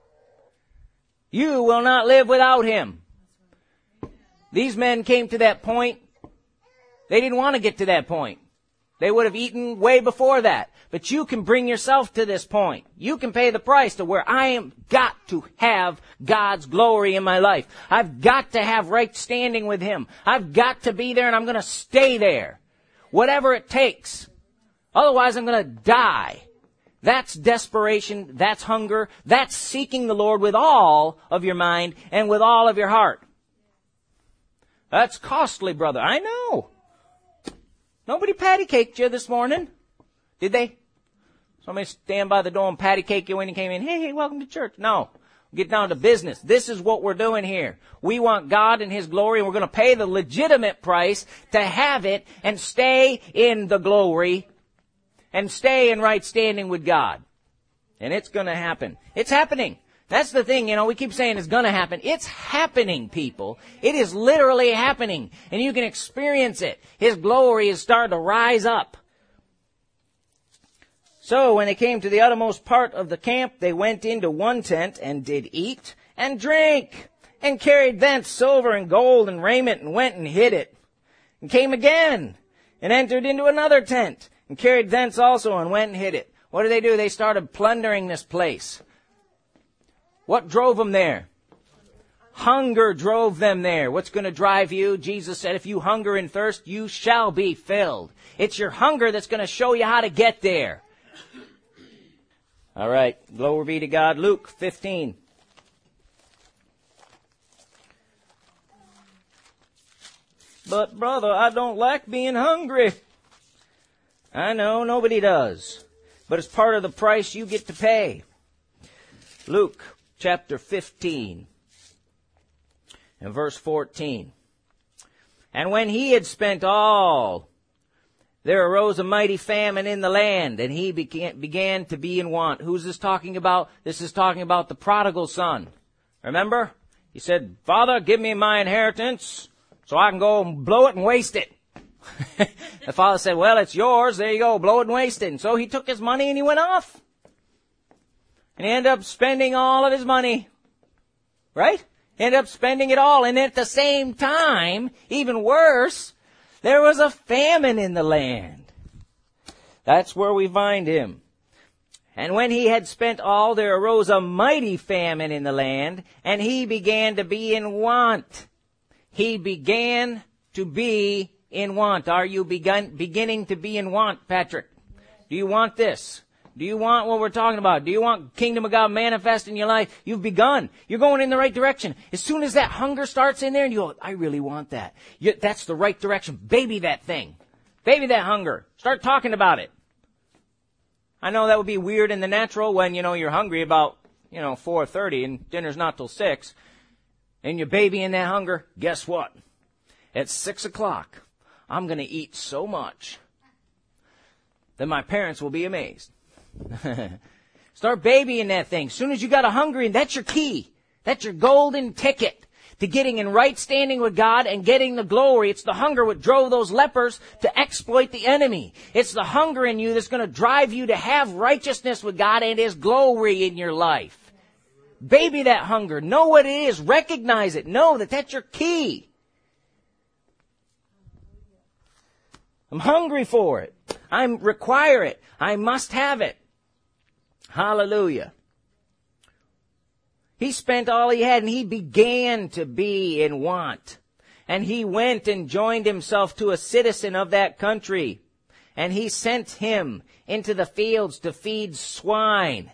You will not live without Him. These men came to that point. They didn't want to get to that point. They would have eaten way before that. But you can bring yourself to this point. You can pay the price to where I am got to have God's glory in my life. I've got to have right standing with Him. I've got to be there and I'm going to stay there. Whatever it takes. Otherwise I'm going to die. That's desperation. That's hunger. That's seeking the Lord with all of your mind and with all of your heart. That's costly, brother. I know. Nobody patty caked you this morning. Did they? Somebody stand by the door and patty cake you when you came in. Hey, welcome to church. No. Get down to business. This is what we're doing here. We want God and His glory, and we're going to pay the legitimate price to have it and stay in the glory and stay in right standing with God. And it's going to happen. It's happening. That's the thing, we keep saying it's going to happen. It's happening, people. It is literally happening. And you can experience it. His glory is starting to rise up. So when they came to the uttermost part of the camp, they went into one tent and did eat and drink and carried thence silver and gold and raiment and went and hid it. And came again and entered into another tent and carried thence also and went and hid it. What did they do? They started plundering this place. What drove them there? Hunger drove them there. What's going to drive you? Jesus said, if you hunger and thirst, you shall be filled. It's your hunger that's going to show you how to get there. All right. Glory be to God. Luke 15. But brother, I don't like being hungry. I know, nobody does. But it's part of the price you get to pay. Luke chapter 15 and verse 14. And when he had spent all, there arose a mighty famine in the land, and he began to be in want. Who's this talking about? This is talking about the prodigal son. Remember? He said, Father, give me my inheritance so I can go and blow it and waste it. The father said, well, it's yours. There you go. Blow it and waste it. And so he took his money and he went off. And he ended up spending all of his money. Right? He ended up spending it all. And at the same time, even worse, there was a famine in the land. That's where we find him. And when he had spent all, there arose a mighty famine in the land, and he began to be in want. He began to be in want. Are you beginning to be in want, Patrick? Do you want this? Do you want what we're talking about? Do you want kingdom of God manifest in your life? You've begun. You're going in the right direction. As soon as that hunger starts in there and you go, I really want that. That's the right direction. Baby that thing. Baby that hunger. Start talking about it. I know that would be weird in the natural when, you're hungry about, 4:30 and dinner's not till 6. And you're babying that hunger. Guess what? At 6 o'clock, I'm going to eat so much that my parents will be amazed. Start babying that thing. As soon as you got a hunger, and that's your key. That's your golden ticket to getting in right standing with God and getting the glory. It's the hunger what drove those lepers to exploit the enemy. It's the hunger in you that's going to drive you to have righteousness with God and His glory in your life. Baby that hunger. Know what it is. Recognize it. Know that that's your key. I'm hungry for it. I require it. I must have it. Hallelujah. He spent all he had and he began to be in want. And he went and joined himself to a citizen of that country. And he sent him into the fields to feed swine.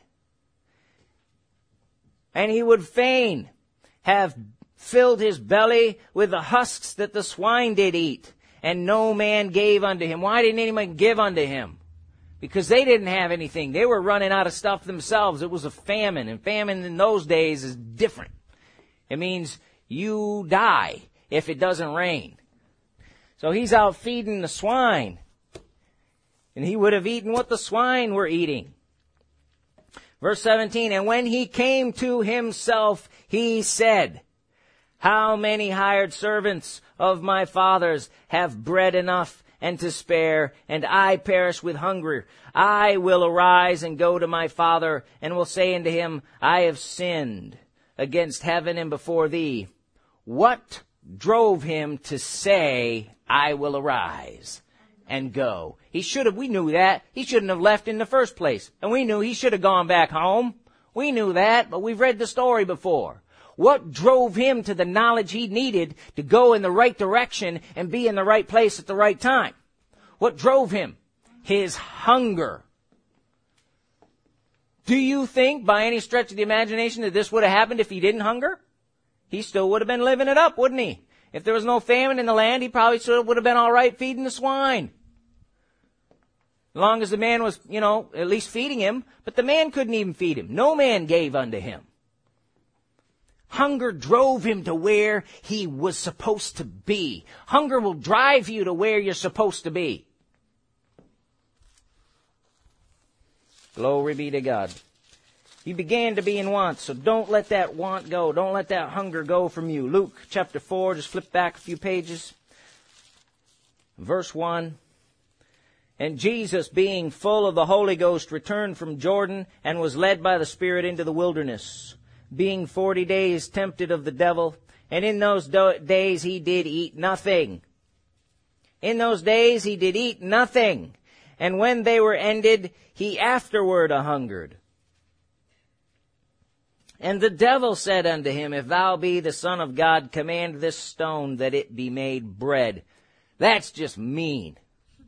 And he would fain have filled his belly with the husks that the swine did eat. And no man gave unto him. Why didn't anyone give unto him? Because they didn't have anything. They were running out of stuff themselves. It was a famine. And famine in those days is different. It means you die if it doesn't rain. So he's out feeding the swine. And he would have eaten what the swine were eating. Verse 17, and when he came to himself, he said, how many hired servants of my father's have bread enough and to spare, and I perish with hunger? I will arise and go to my father, and will say unto him, I have sinned against heaven and before thee. What drove him to say, I will arise and go? We knew that. He shouldn't have left in the first place. And we knew he should have gone back home. We knew that, but we've read the story before. What drove him to the knowledge he needed to go in the right direction and be in the right place at the right time? What drove him? His hunger. Do you think by any stretch of the imagination that this would have happened if he didn't hunger? He still would have been living it up, wouldn't he? If there was no famine in the land, he probably still would have been all right feeding the swine. As long as the man was, at least feeding him. But the man couldn't even feed him. No man gave unto him. Hunger drove him to where he was supposed to be. Hunger will drive you to where you're supposed to be. Glory be to God. He began to be in want, so don't let that want go. Don't let that hunger go from you. Luke chapter 4, just flip back a few pages. Verse 1. And Jesus, being full of the Holy Ghost, returned from Jordan and was led by the Spirit into the wilderness, being 40 days tempted of the devil. And in those days he did eat nothing. In those days he did eat nothing. And when they were ended, he afterward hungered. And the devil said unto him, if thou be the Son of God, command this stone that it be made bread. That's just mean.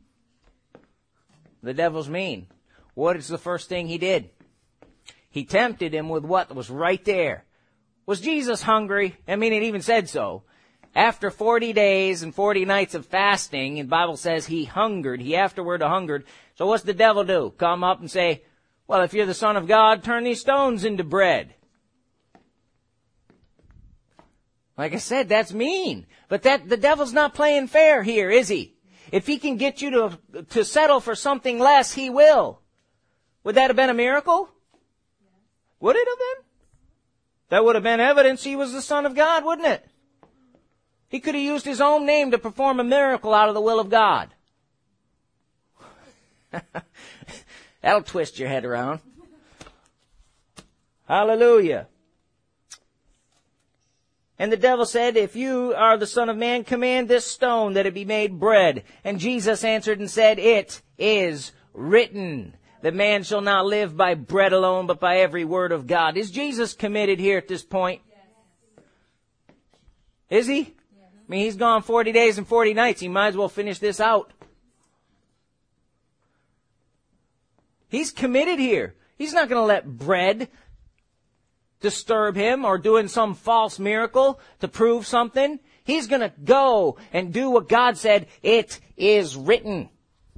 The devil's mean. What is the first thing he did? He tempted him with what was right there. Was Jesus hungry? I mean, it even said so. After 40 days and 40 nights of fasting, the Bible says he hungered. He afterward hungered. So what's the devil do? Come up and say, well, if you're the Son of God, turn these stones into bread. Like I said, that's mean. But the devil's not playing fair here, is he? If he can get you to settle for something less, he will. Would that have been a miracle? Would it have been? That would have been evidence he was the Son of God, wouldn't it? He could have used his own name to perform a miracle out of the will of God. That'll twist your head around. Hallelujah. And the devil said, if you are the Son of Man, command this stone that it be made bread. And Jesus answered and said, it is written that man shall not live by bread alone, but by every word of God. Is Jesus committed here at this point? Is he? I mean, he's gone 40 days and 40 nights. He might as well finish this out. He's committed here. He's not going to let bread disturb him or doing some false miracle to prove something. He's going to go and do what God said, it is written.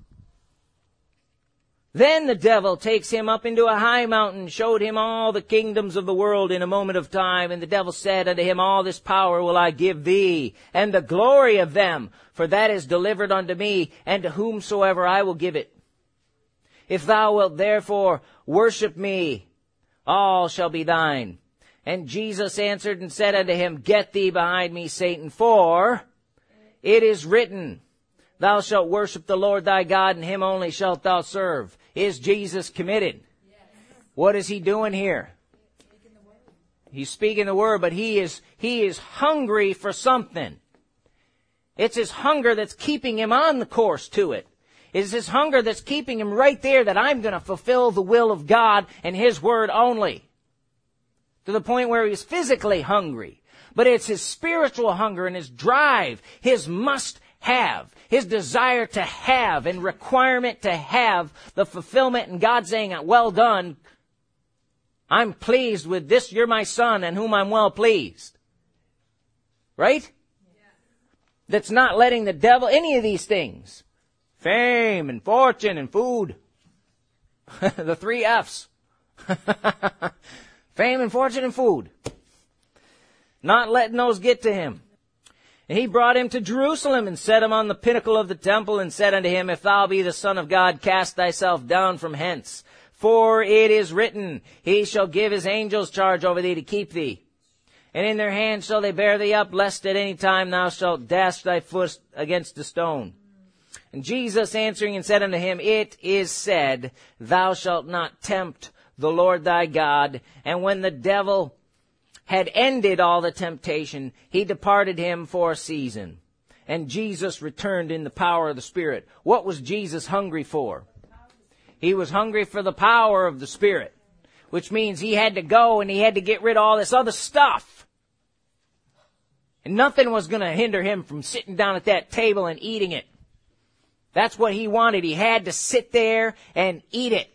Then the devil takes him up into a high mountain, showed him all the kingdoms of the world in a moment of time. And the devil said unto him, all this power will I give thee, and the glory of them, for that is delivered unto me, and to whomsoever I will give it. If thou wilt therefore worship me, all shall be thine. And Jesus answered and said unto him, get thee behind me, Satan, for it is written, thou shalt worship the Lord thy God, and him only shalt thou serve. Is Jesus committed? Yes. What is he doing here? He's speaking the word, but he is hungry for something. It's his hunger that's keeping him on the course to it. It's his hunger that's keeping him right there, that I'm going to fulfill the will of God and his word only. To the point where he's physically hungry. But it's his spiritual hunger and his drive, his must-have, his desire to have and requirement to have the fulfillment, and God saying, well done, I'm pleased with this, you're my son in whom I'm well pleased. Right? Yeah. That's not letting the devil, any of these things, fame and fortune and food, the 3 F's, fame and fortune and food, not letting those get to him. And he brought him to Jerusalem and set him on the pinnacle of the temple and said unto him, if thou be the Son of God, cast thyself down from hence. For it is written, he shall give his angels charge over thee to keep thee. And in their hands shall they bear thee up, lest at any time thou shalt dash thy foot against a stone. And Jesus answering and said unto him, it is said, thou shalt not tempt the Lord thy God. And when the devil had ended all the temptation, he departed him for a season. And Jesus returned in the power of the Spirit. What was Jesus hungry for? He was hungry for the power of the Spirit, which means he had to go and he had to get rid of all this other stuff. And nothing was going to hinder him from sitting down at that table and eating it. That's what he wanted. He had to sit there and eat it.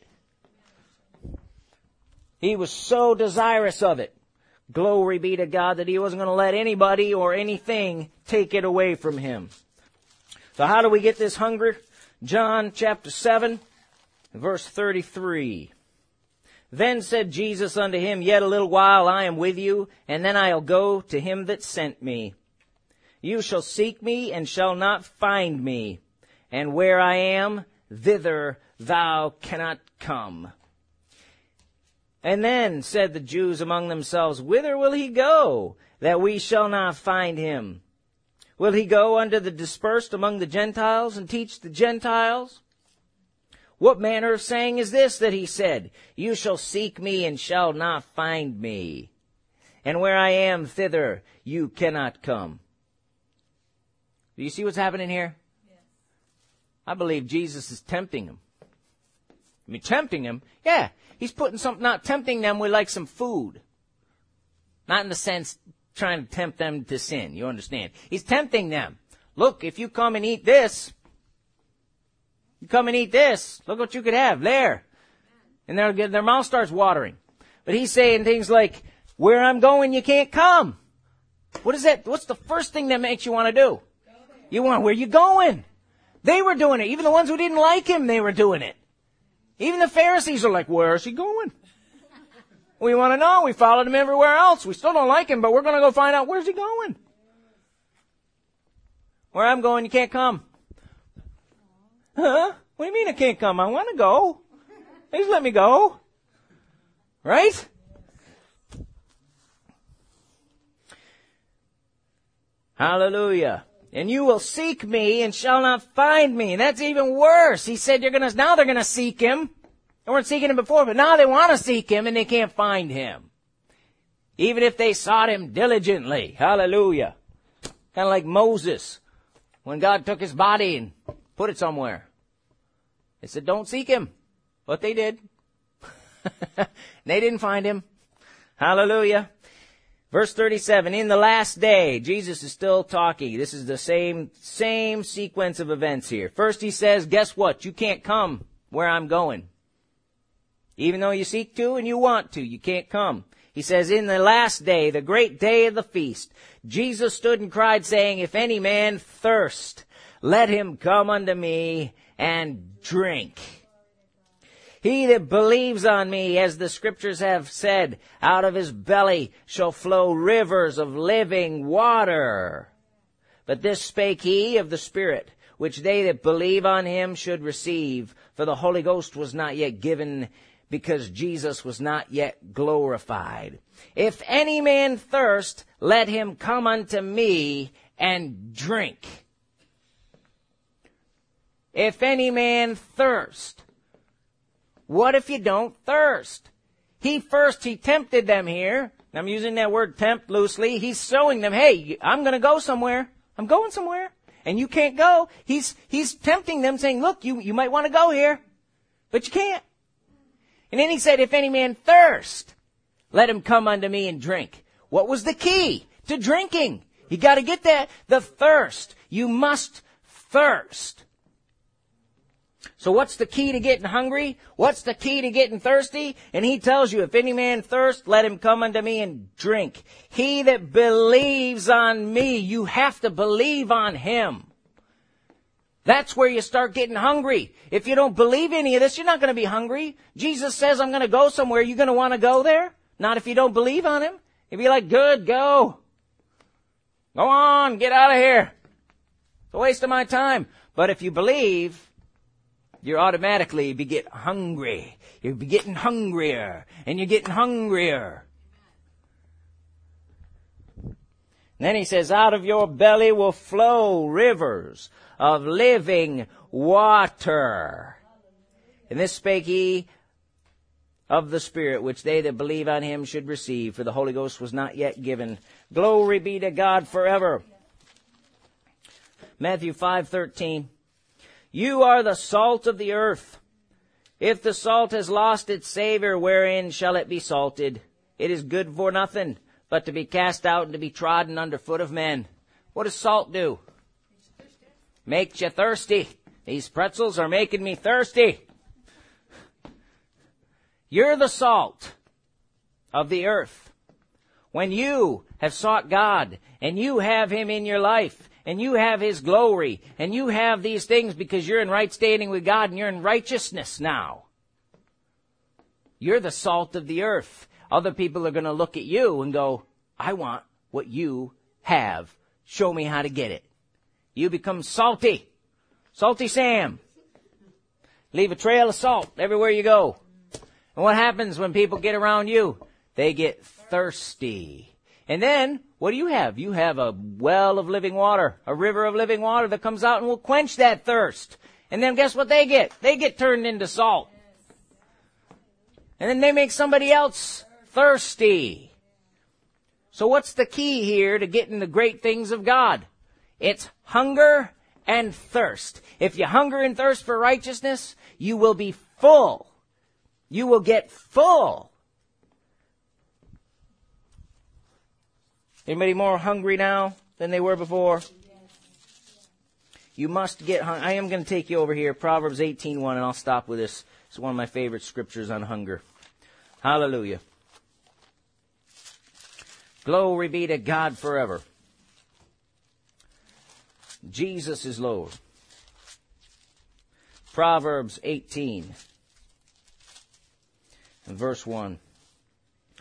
He was so desirous of it. Glory be to God that he wasn't going to let anybody or anything take it away from him. So how do we get this hunger? John chapter 7, verse 33. Then said Jesus unto him, yet a little while I am with you, and then I'll go to him that sent me. You shall seek me and shall not find me. And where I am, thither thou cannot come. And then said the Jews among themselves, whither will he go, that we shall not find him? Will he go unto the dispersed among the Gentiles, and teach the Gentiles? What manner of saying is this that he said, you shall seek me and shall not find me? And where I am, thither you cannot come. Do you see what's happening here? Yes. I believe Jesus is tempting him. I mean, tempting him? Yeah. He's putting not tempting them with like some food. Not in the sense trying to tempt them to sin. You understand? He's tempting them. Look, if you come and eat this, look what you could have there. And their mouth starts watering. But he's saying things like, where I'm going, you can't come. What is that? What's the first thing that makes you want to do? Where you going? They were doing it. Even the ones who didn't like him, they were doing it. Even the Pharisees are like, where is he going? We want to know. We followed him everywhere else. We still don't like him, but we're going to go find out where's he going. Where I'm going, you can't come. Huh? What do you mean I can't come? I want to go. Please let me go. Right? Hallelujah. And you will seek me and shall not find me. And that's even worse. He said now they're going to seek him. They weren't seeking him before, but now they want to seek him and they can't find him. Even if they sought him diligently. Hallelujah. Kind of like Moses when God took his body and put it somewhere. They said, don't seek him. But they did. They didn't find him. Hallelujah. Verse 37, in the last day, Jesus is still talking. This is the same sequence of events here. First he says, guess what? You can't come where I'm going. Even though you seek to and you want to, you can't come. He says, in the last day, the great day of the feast, Jesus stood and cried, saying, if any man thirst, let him come unto me and drink. He that believes on me, as the scriptures have said, out of his belly shall flow rivers of living water. But this spake he of the Spirit, which they that believe on him should receive. For the Holy Ghost was not yet given, because Jesus was not yet glorified. If any man thirst, let him come unto me and drink. If any man thirst. What if you don't thirst? He tempted them here. I'm using that word tempt loosely. He's showing them, hey, I'm going to go somewhere. I'm going somewhere. And you can't go. He's tempting them, saying, look, you might want to go here, but you can't. And then he said, if any man thirst, let him come unto me and drink. What was the key to drinking? You got to get that, the thirst. You must thirst. So what's the key to getting hungry? What's the key to getting thirsty? And he tells you, if any man thirst, let him come unto me and drink. He that believes on me, you have to believe on him. That's where you start getting hungry. If you don't believe any of this, you're not going to be hungry. Jesus says, I'm going to go somewhere. You're going to want to go there? Not if you don't believe on him. You'd be like, good, go. Go on, get out of here. It's a waste of my time. But if you believe, you automatically get hungry. You'll be getting hungrier, and you're getting hungrier. And then he says, out of your belly will flow rivers of living water. And this spake he of the Spirit, which they that believe on him should receive, for the Holy Ghost was not yet given. Glory be to God forever. Matthew 5:13. You are the salt of the earth. If the salt has lost its savor, wherein shall it be salted? It is good for nothing, but to be cast out and to be trodden under foot of men. What does salt do? Makes you thirsty. These pretzels are making me thirsty. You're the salt of the earth. When you have sought God and you have him in your life and you have his glory and you have these things because you're in right standing with God and you're in righteousness now, you're the salt of the earth. Other people are going to look at you and go, I want what you have. Show me how to get it. You become salty. Salty Sam. Leave a trail of salt everywhere you go. And what happens when people get around you? They get thirsty. And then, what do you have? You have a well of living water, a river of living water that comes out and will quench that thirst. And then guess what they get? They get turned into salt. And then they make somebody else thirsty. So what's the key here to getting the great things of God? It's hunger and thirst. If you hunger and thirst for righteousness, you will be full. You will get full. Anybody more hungry now than they were before? You must get hungry. I am going to take you over here, Proverbs 18:1, and I'll stop with this. It's one of my favorite scriptures on hunger. Hallelujah. Glory be to God forever. Jesus is Lord. Proverbs 18 and verse 1.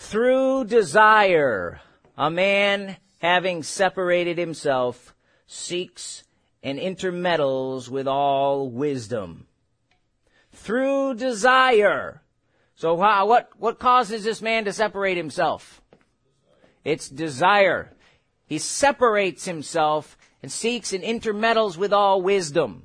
Through desire, a man having separated himself seeks and intermeddles with all wisdom. Through desire. So what causes this man to separate himself? It's desire. He separates himself and seeks and intermeddles with all wisdom.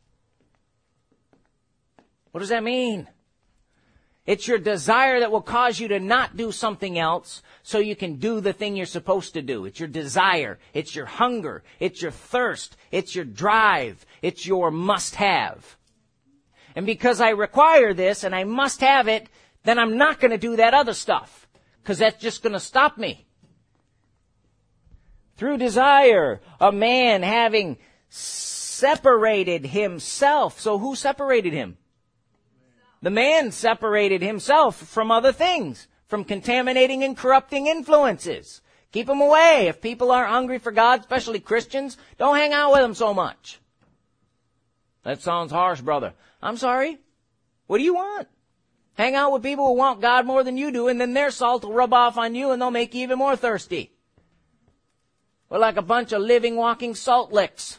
What does that mean? It's your desire that will cause you to not do something else so you can do the thing you're supposed to do. It's your desire. It's your hunger. It's your thirst. It's your drive. It's your must-have. And because I require this and I must have it, then I'm not going to do that other stuff because that's just going to stop me. Through desire, a man having separated himself. So who separated him? The man separated himself from other things, from contaminating and corrupting influences. Keep them away. If people aren't hungry for God, especially Christians, don't hang out with them so much. That sounds harsh, brother. I'm sorry. What do you want? Hang out with people who want God more than you do, and then their salt will rub off on you, and they'll make you even more thirsty. We're like a bunch of living, walking salt licks.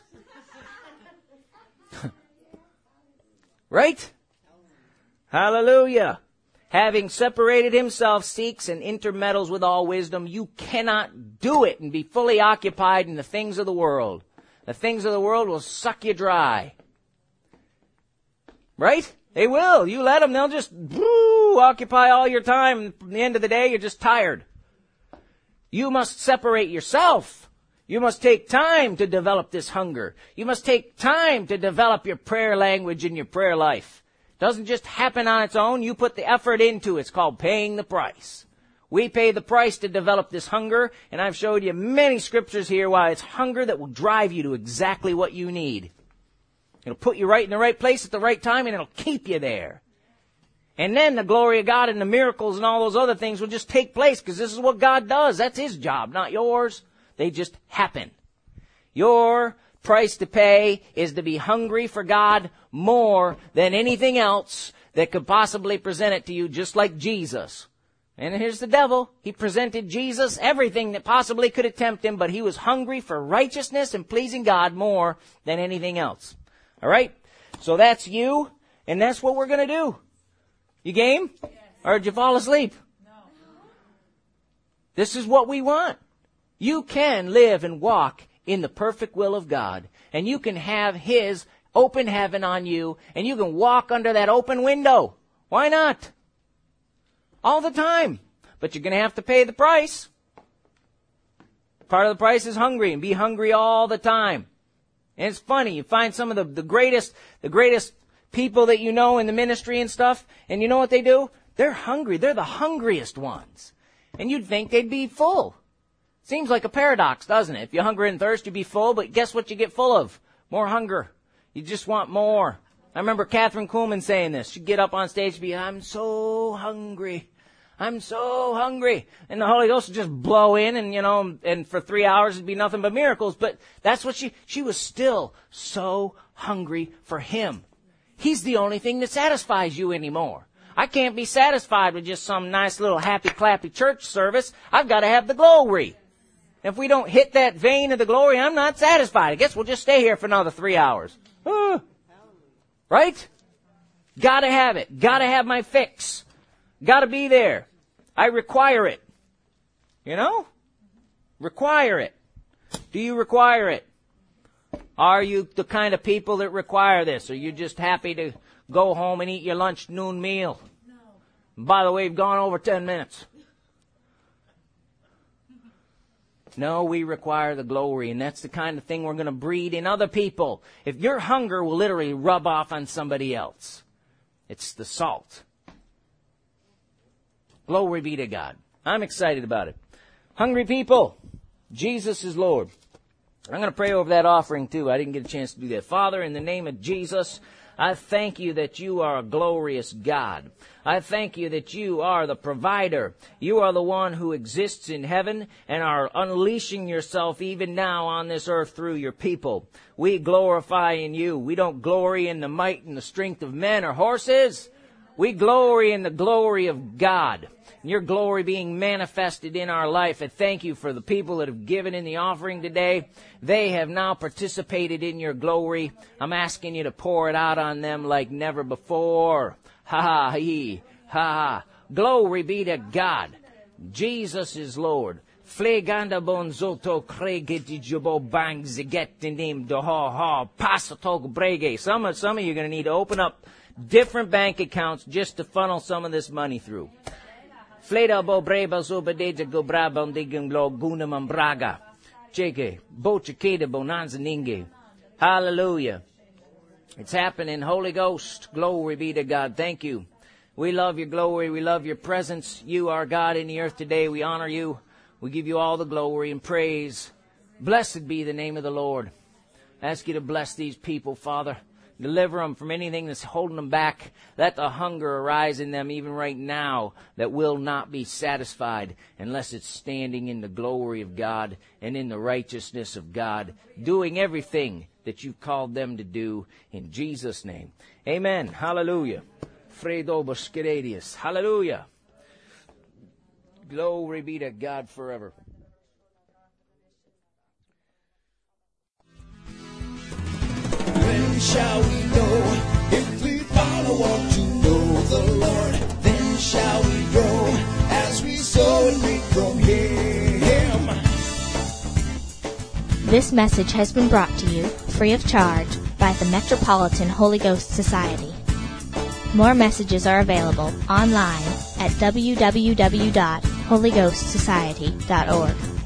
Right? Hallelujah. Having separated himself, seeks and intermeddles with all wisdom. You cannot do it and be fully occupied in the things of the world. The things of the world will suck you dry. Right? They will. You let them, they'll just occupy all your time. And at the end of the day, you're just tired. You must separate yourself. You must take time to develop this hunger. You must take time to develop your prayer language and your prayer life. Doesn't just happen on its own. You put the effort into it. It's called paying the price. We pay the price to develop this hunger, and I've showed you many scriptures here why it's hunger that will drive you to exactly what you need. It'll put you right in the right place at the right time, and it'll keep you there. And then the glory of God and the miracles and all those other things will just take place, because this is what God does. That's His job, not yours. They just happen. Your price to pay is to be hungry for God more than anything else that could possibly present it to you, just like Jesus. And here's the devil. He presented Jesus everything that possibly could tempt him, but he was hungry for righteousness and pleasing God more than anything else. All right? So that's you, and that's what we're going to do. You game? Yes. Or did you fall asleep? No. This is what we want. You can live and walk in the perfect will of God, and you can have His open heaven on you, and you can walk under that open window. Why not? All the time. But you're going to have to pay the price. Part of the price is hungry, and be hungry all the time. And it's funny, you find some of the greatest people that you know in the ministry and stuff, and you know what they do? They're hungry. They're the hungriest ones. And you'd think they'd be full. Seems like a paradox, doesn't it? If you're hungry and thirst, you'd be full, but guess what you get full of? More hunger. You just want more. I remember Catherine Kuhlman saying this. She'd get up on stage and be, I'm so hungry. I'm so hungry. And the Holy Ghost would just blow in and, and for 3 hours it'd be nothing but miracles. But that's what she was still so hungry for Him. He's the only thing that satisfies you anymore. I can't be satisfied with just some nice little happy clappy church service. I've got to have the glory. If we don't hit that vein of the glory, I'm not satisfied. I guess we'll just stay here for another 3 hours. Right? Gotta have it. Gotta have my fix. Gotta be there. I require it. Require it. Do you require it? Are you the kind of people that require this? Are you just happy to go home and eat your lunch noon meal? No. By the way, we've gone over 10 minutes. No, we require the glory, and that's the kind of thing we're going to breed in other people. If your hunger will literally rub off on somebody else, it's the salt. Glory be to God. I'm excited about it. Hungry people, Jesus is Lord. I'm going to pray over that offering too. I didn't get a chance to do that. Father, in the name of Jesus, I thank you that you are a glorious God. I thank you that you are the provider. You are the one who exists in heaven and are unleashing yourself even now on this earth through your people. We glorify in you. We don't glory in the might and the strength of men or horses. We glory in the glory of God. your glory being manifested in our life. I thank you for the people that have given in the offering today. They have now participated in your glory. I'm asking you to pour it out on them like never before. Ha ha he ha. Glory be to God. Jesus is Lord. Fleganda bonzoto kregeti jubo bang zigetindim do ha ha pasatok brege. Some of you are going to need to open up different bank accounts just to funnel some of this money through. Fleda bo breba zobedeja go brabondigum lo gunam braga. Cheke bochekeda bonanza ninge. Hallelujah. It's happening. Holy Ghost, glory be to God. Thank you. We love your glory. We love your presence. You are God in the earth today. We honor you. We give you all the glory and praise. Blessed be the name of the Lord. I ask you to bless these people, Father. Deliver them from anything that's holding them back. Let the hunger arise in them even right now that will not be satisfied unless it's standing in the glory of God and in the righteousness of God, doing everything that you've called them to do in Jesus' name. Amen. Hallelujah. Fredo Bosqueradius. Hallelujah. Glory be to God forever. When shall we know if we follow on to know the Lord? Then shall we grow as we sow and reap from Him. This message has been brought to you free of charge by the Metropolitan Holy Ghost Society. More messages are available online at www.holyghostsociety.org.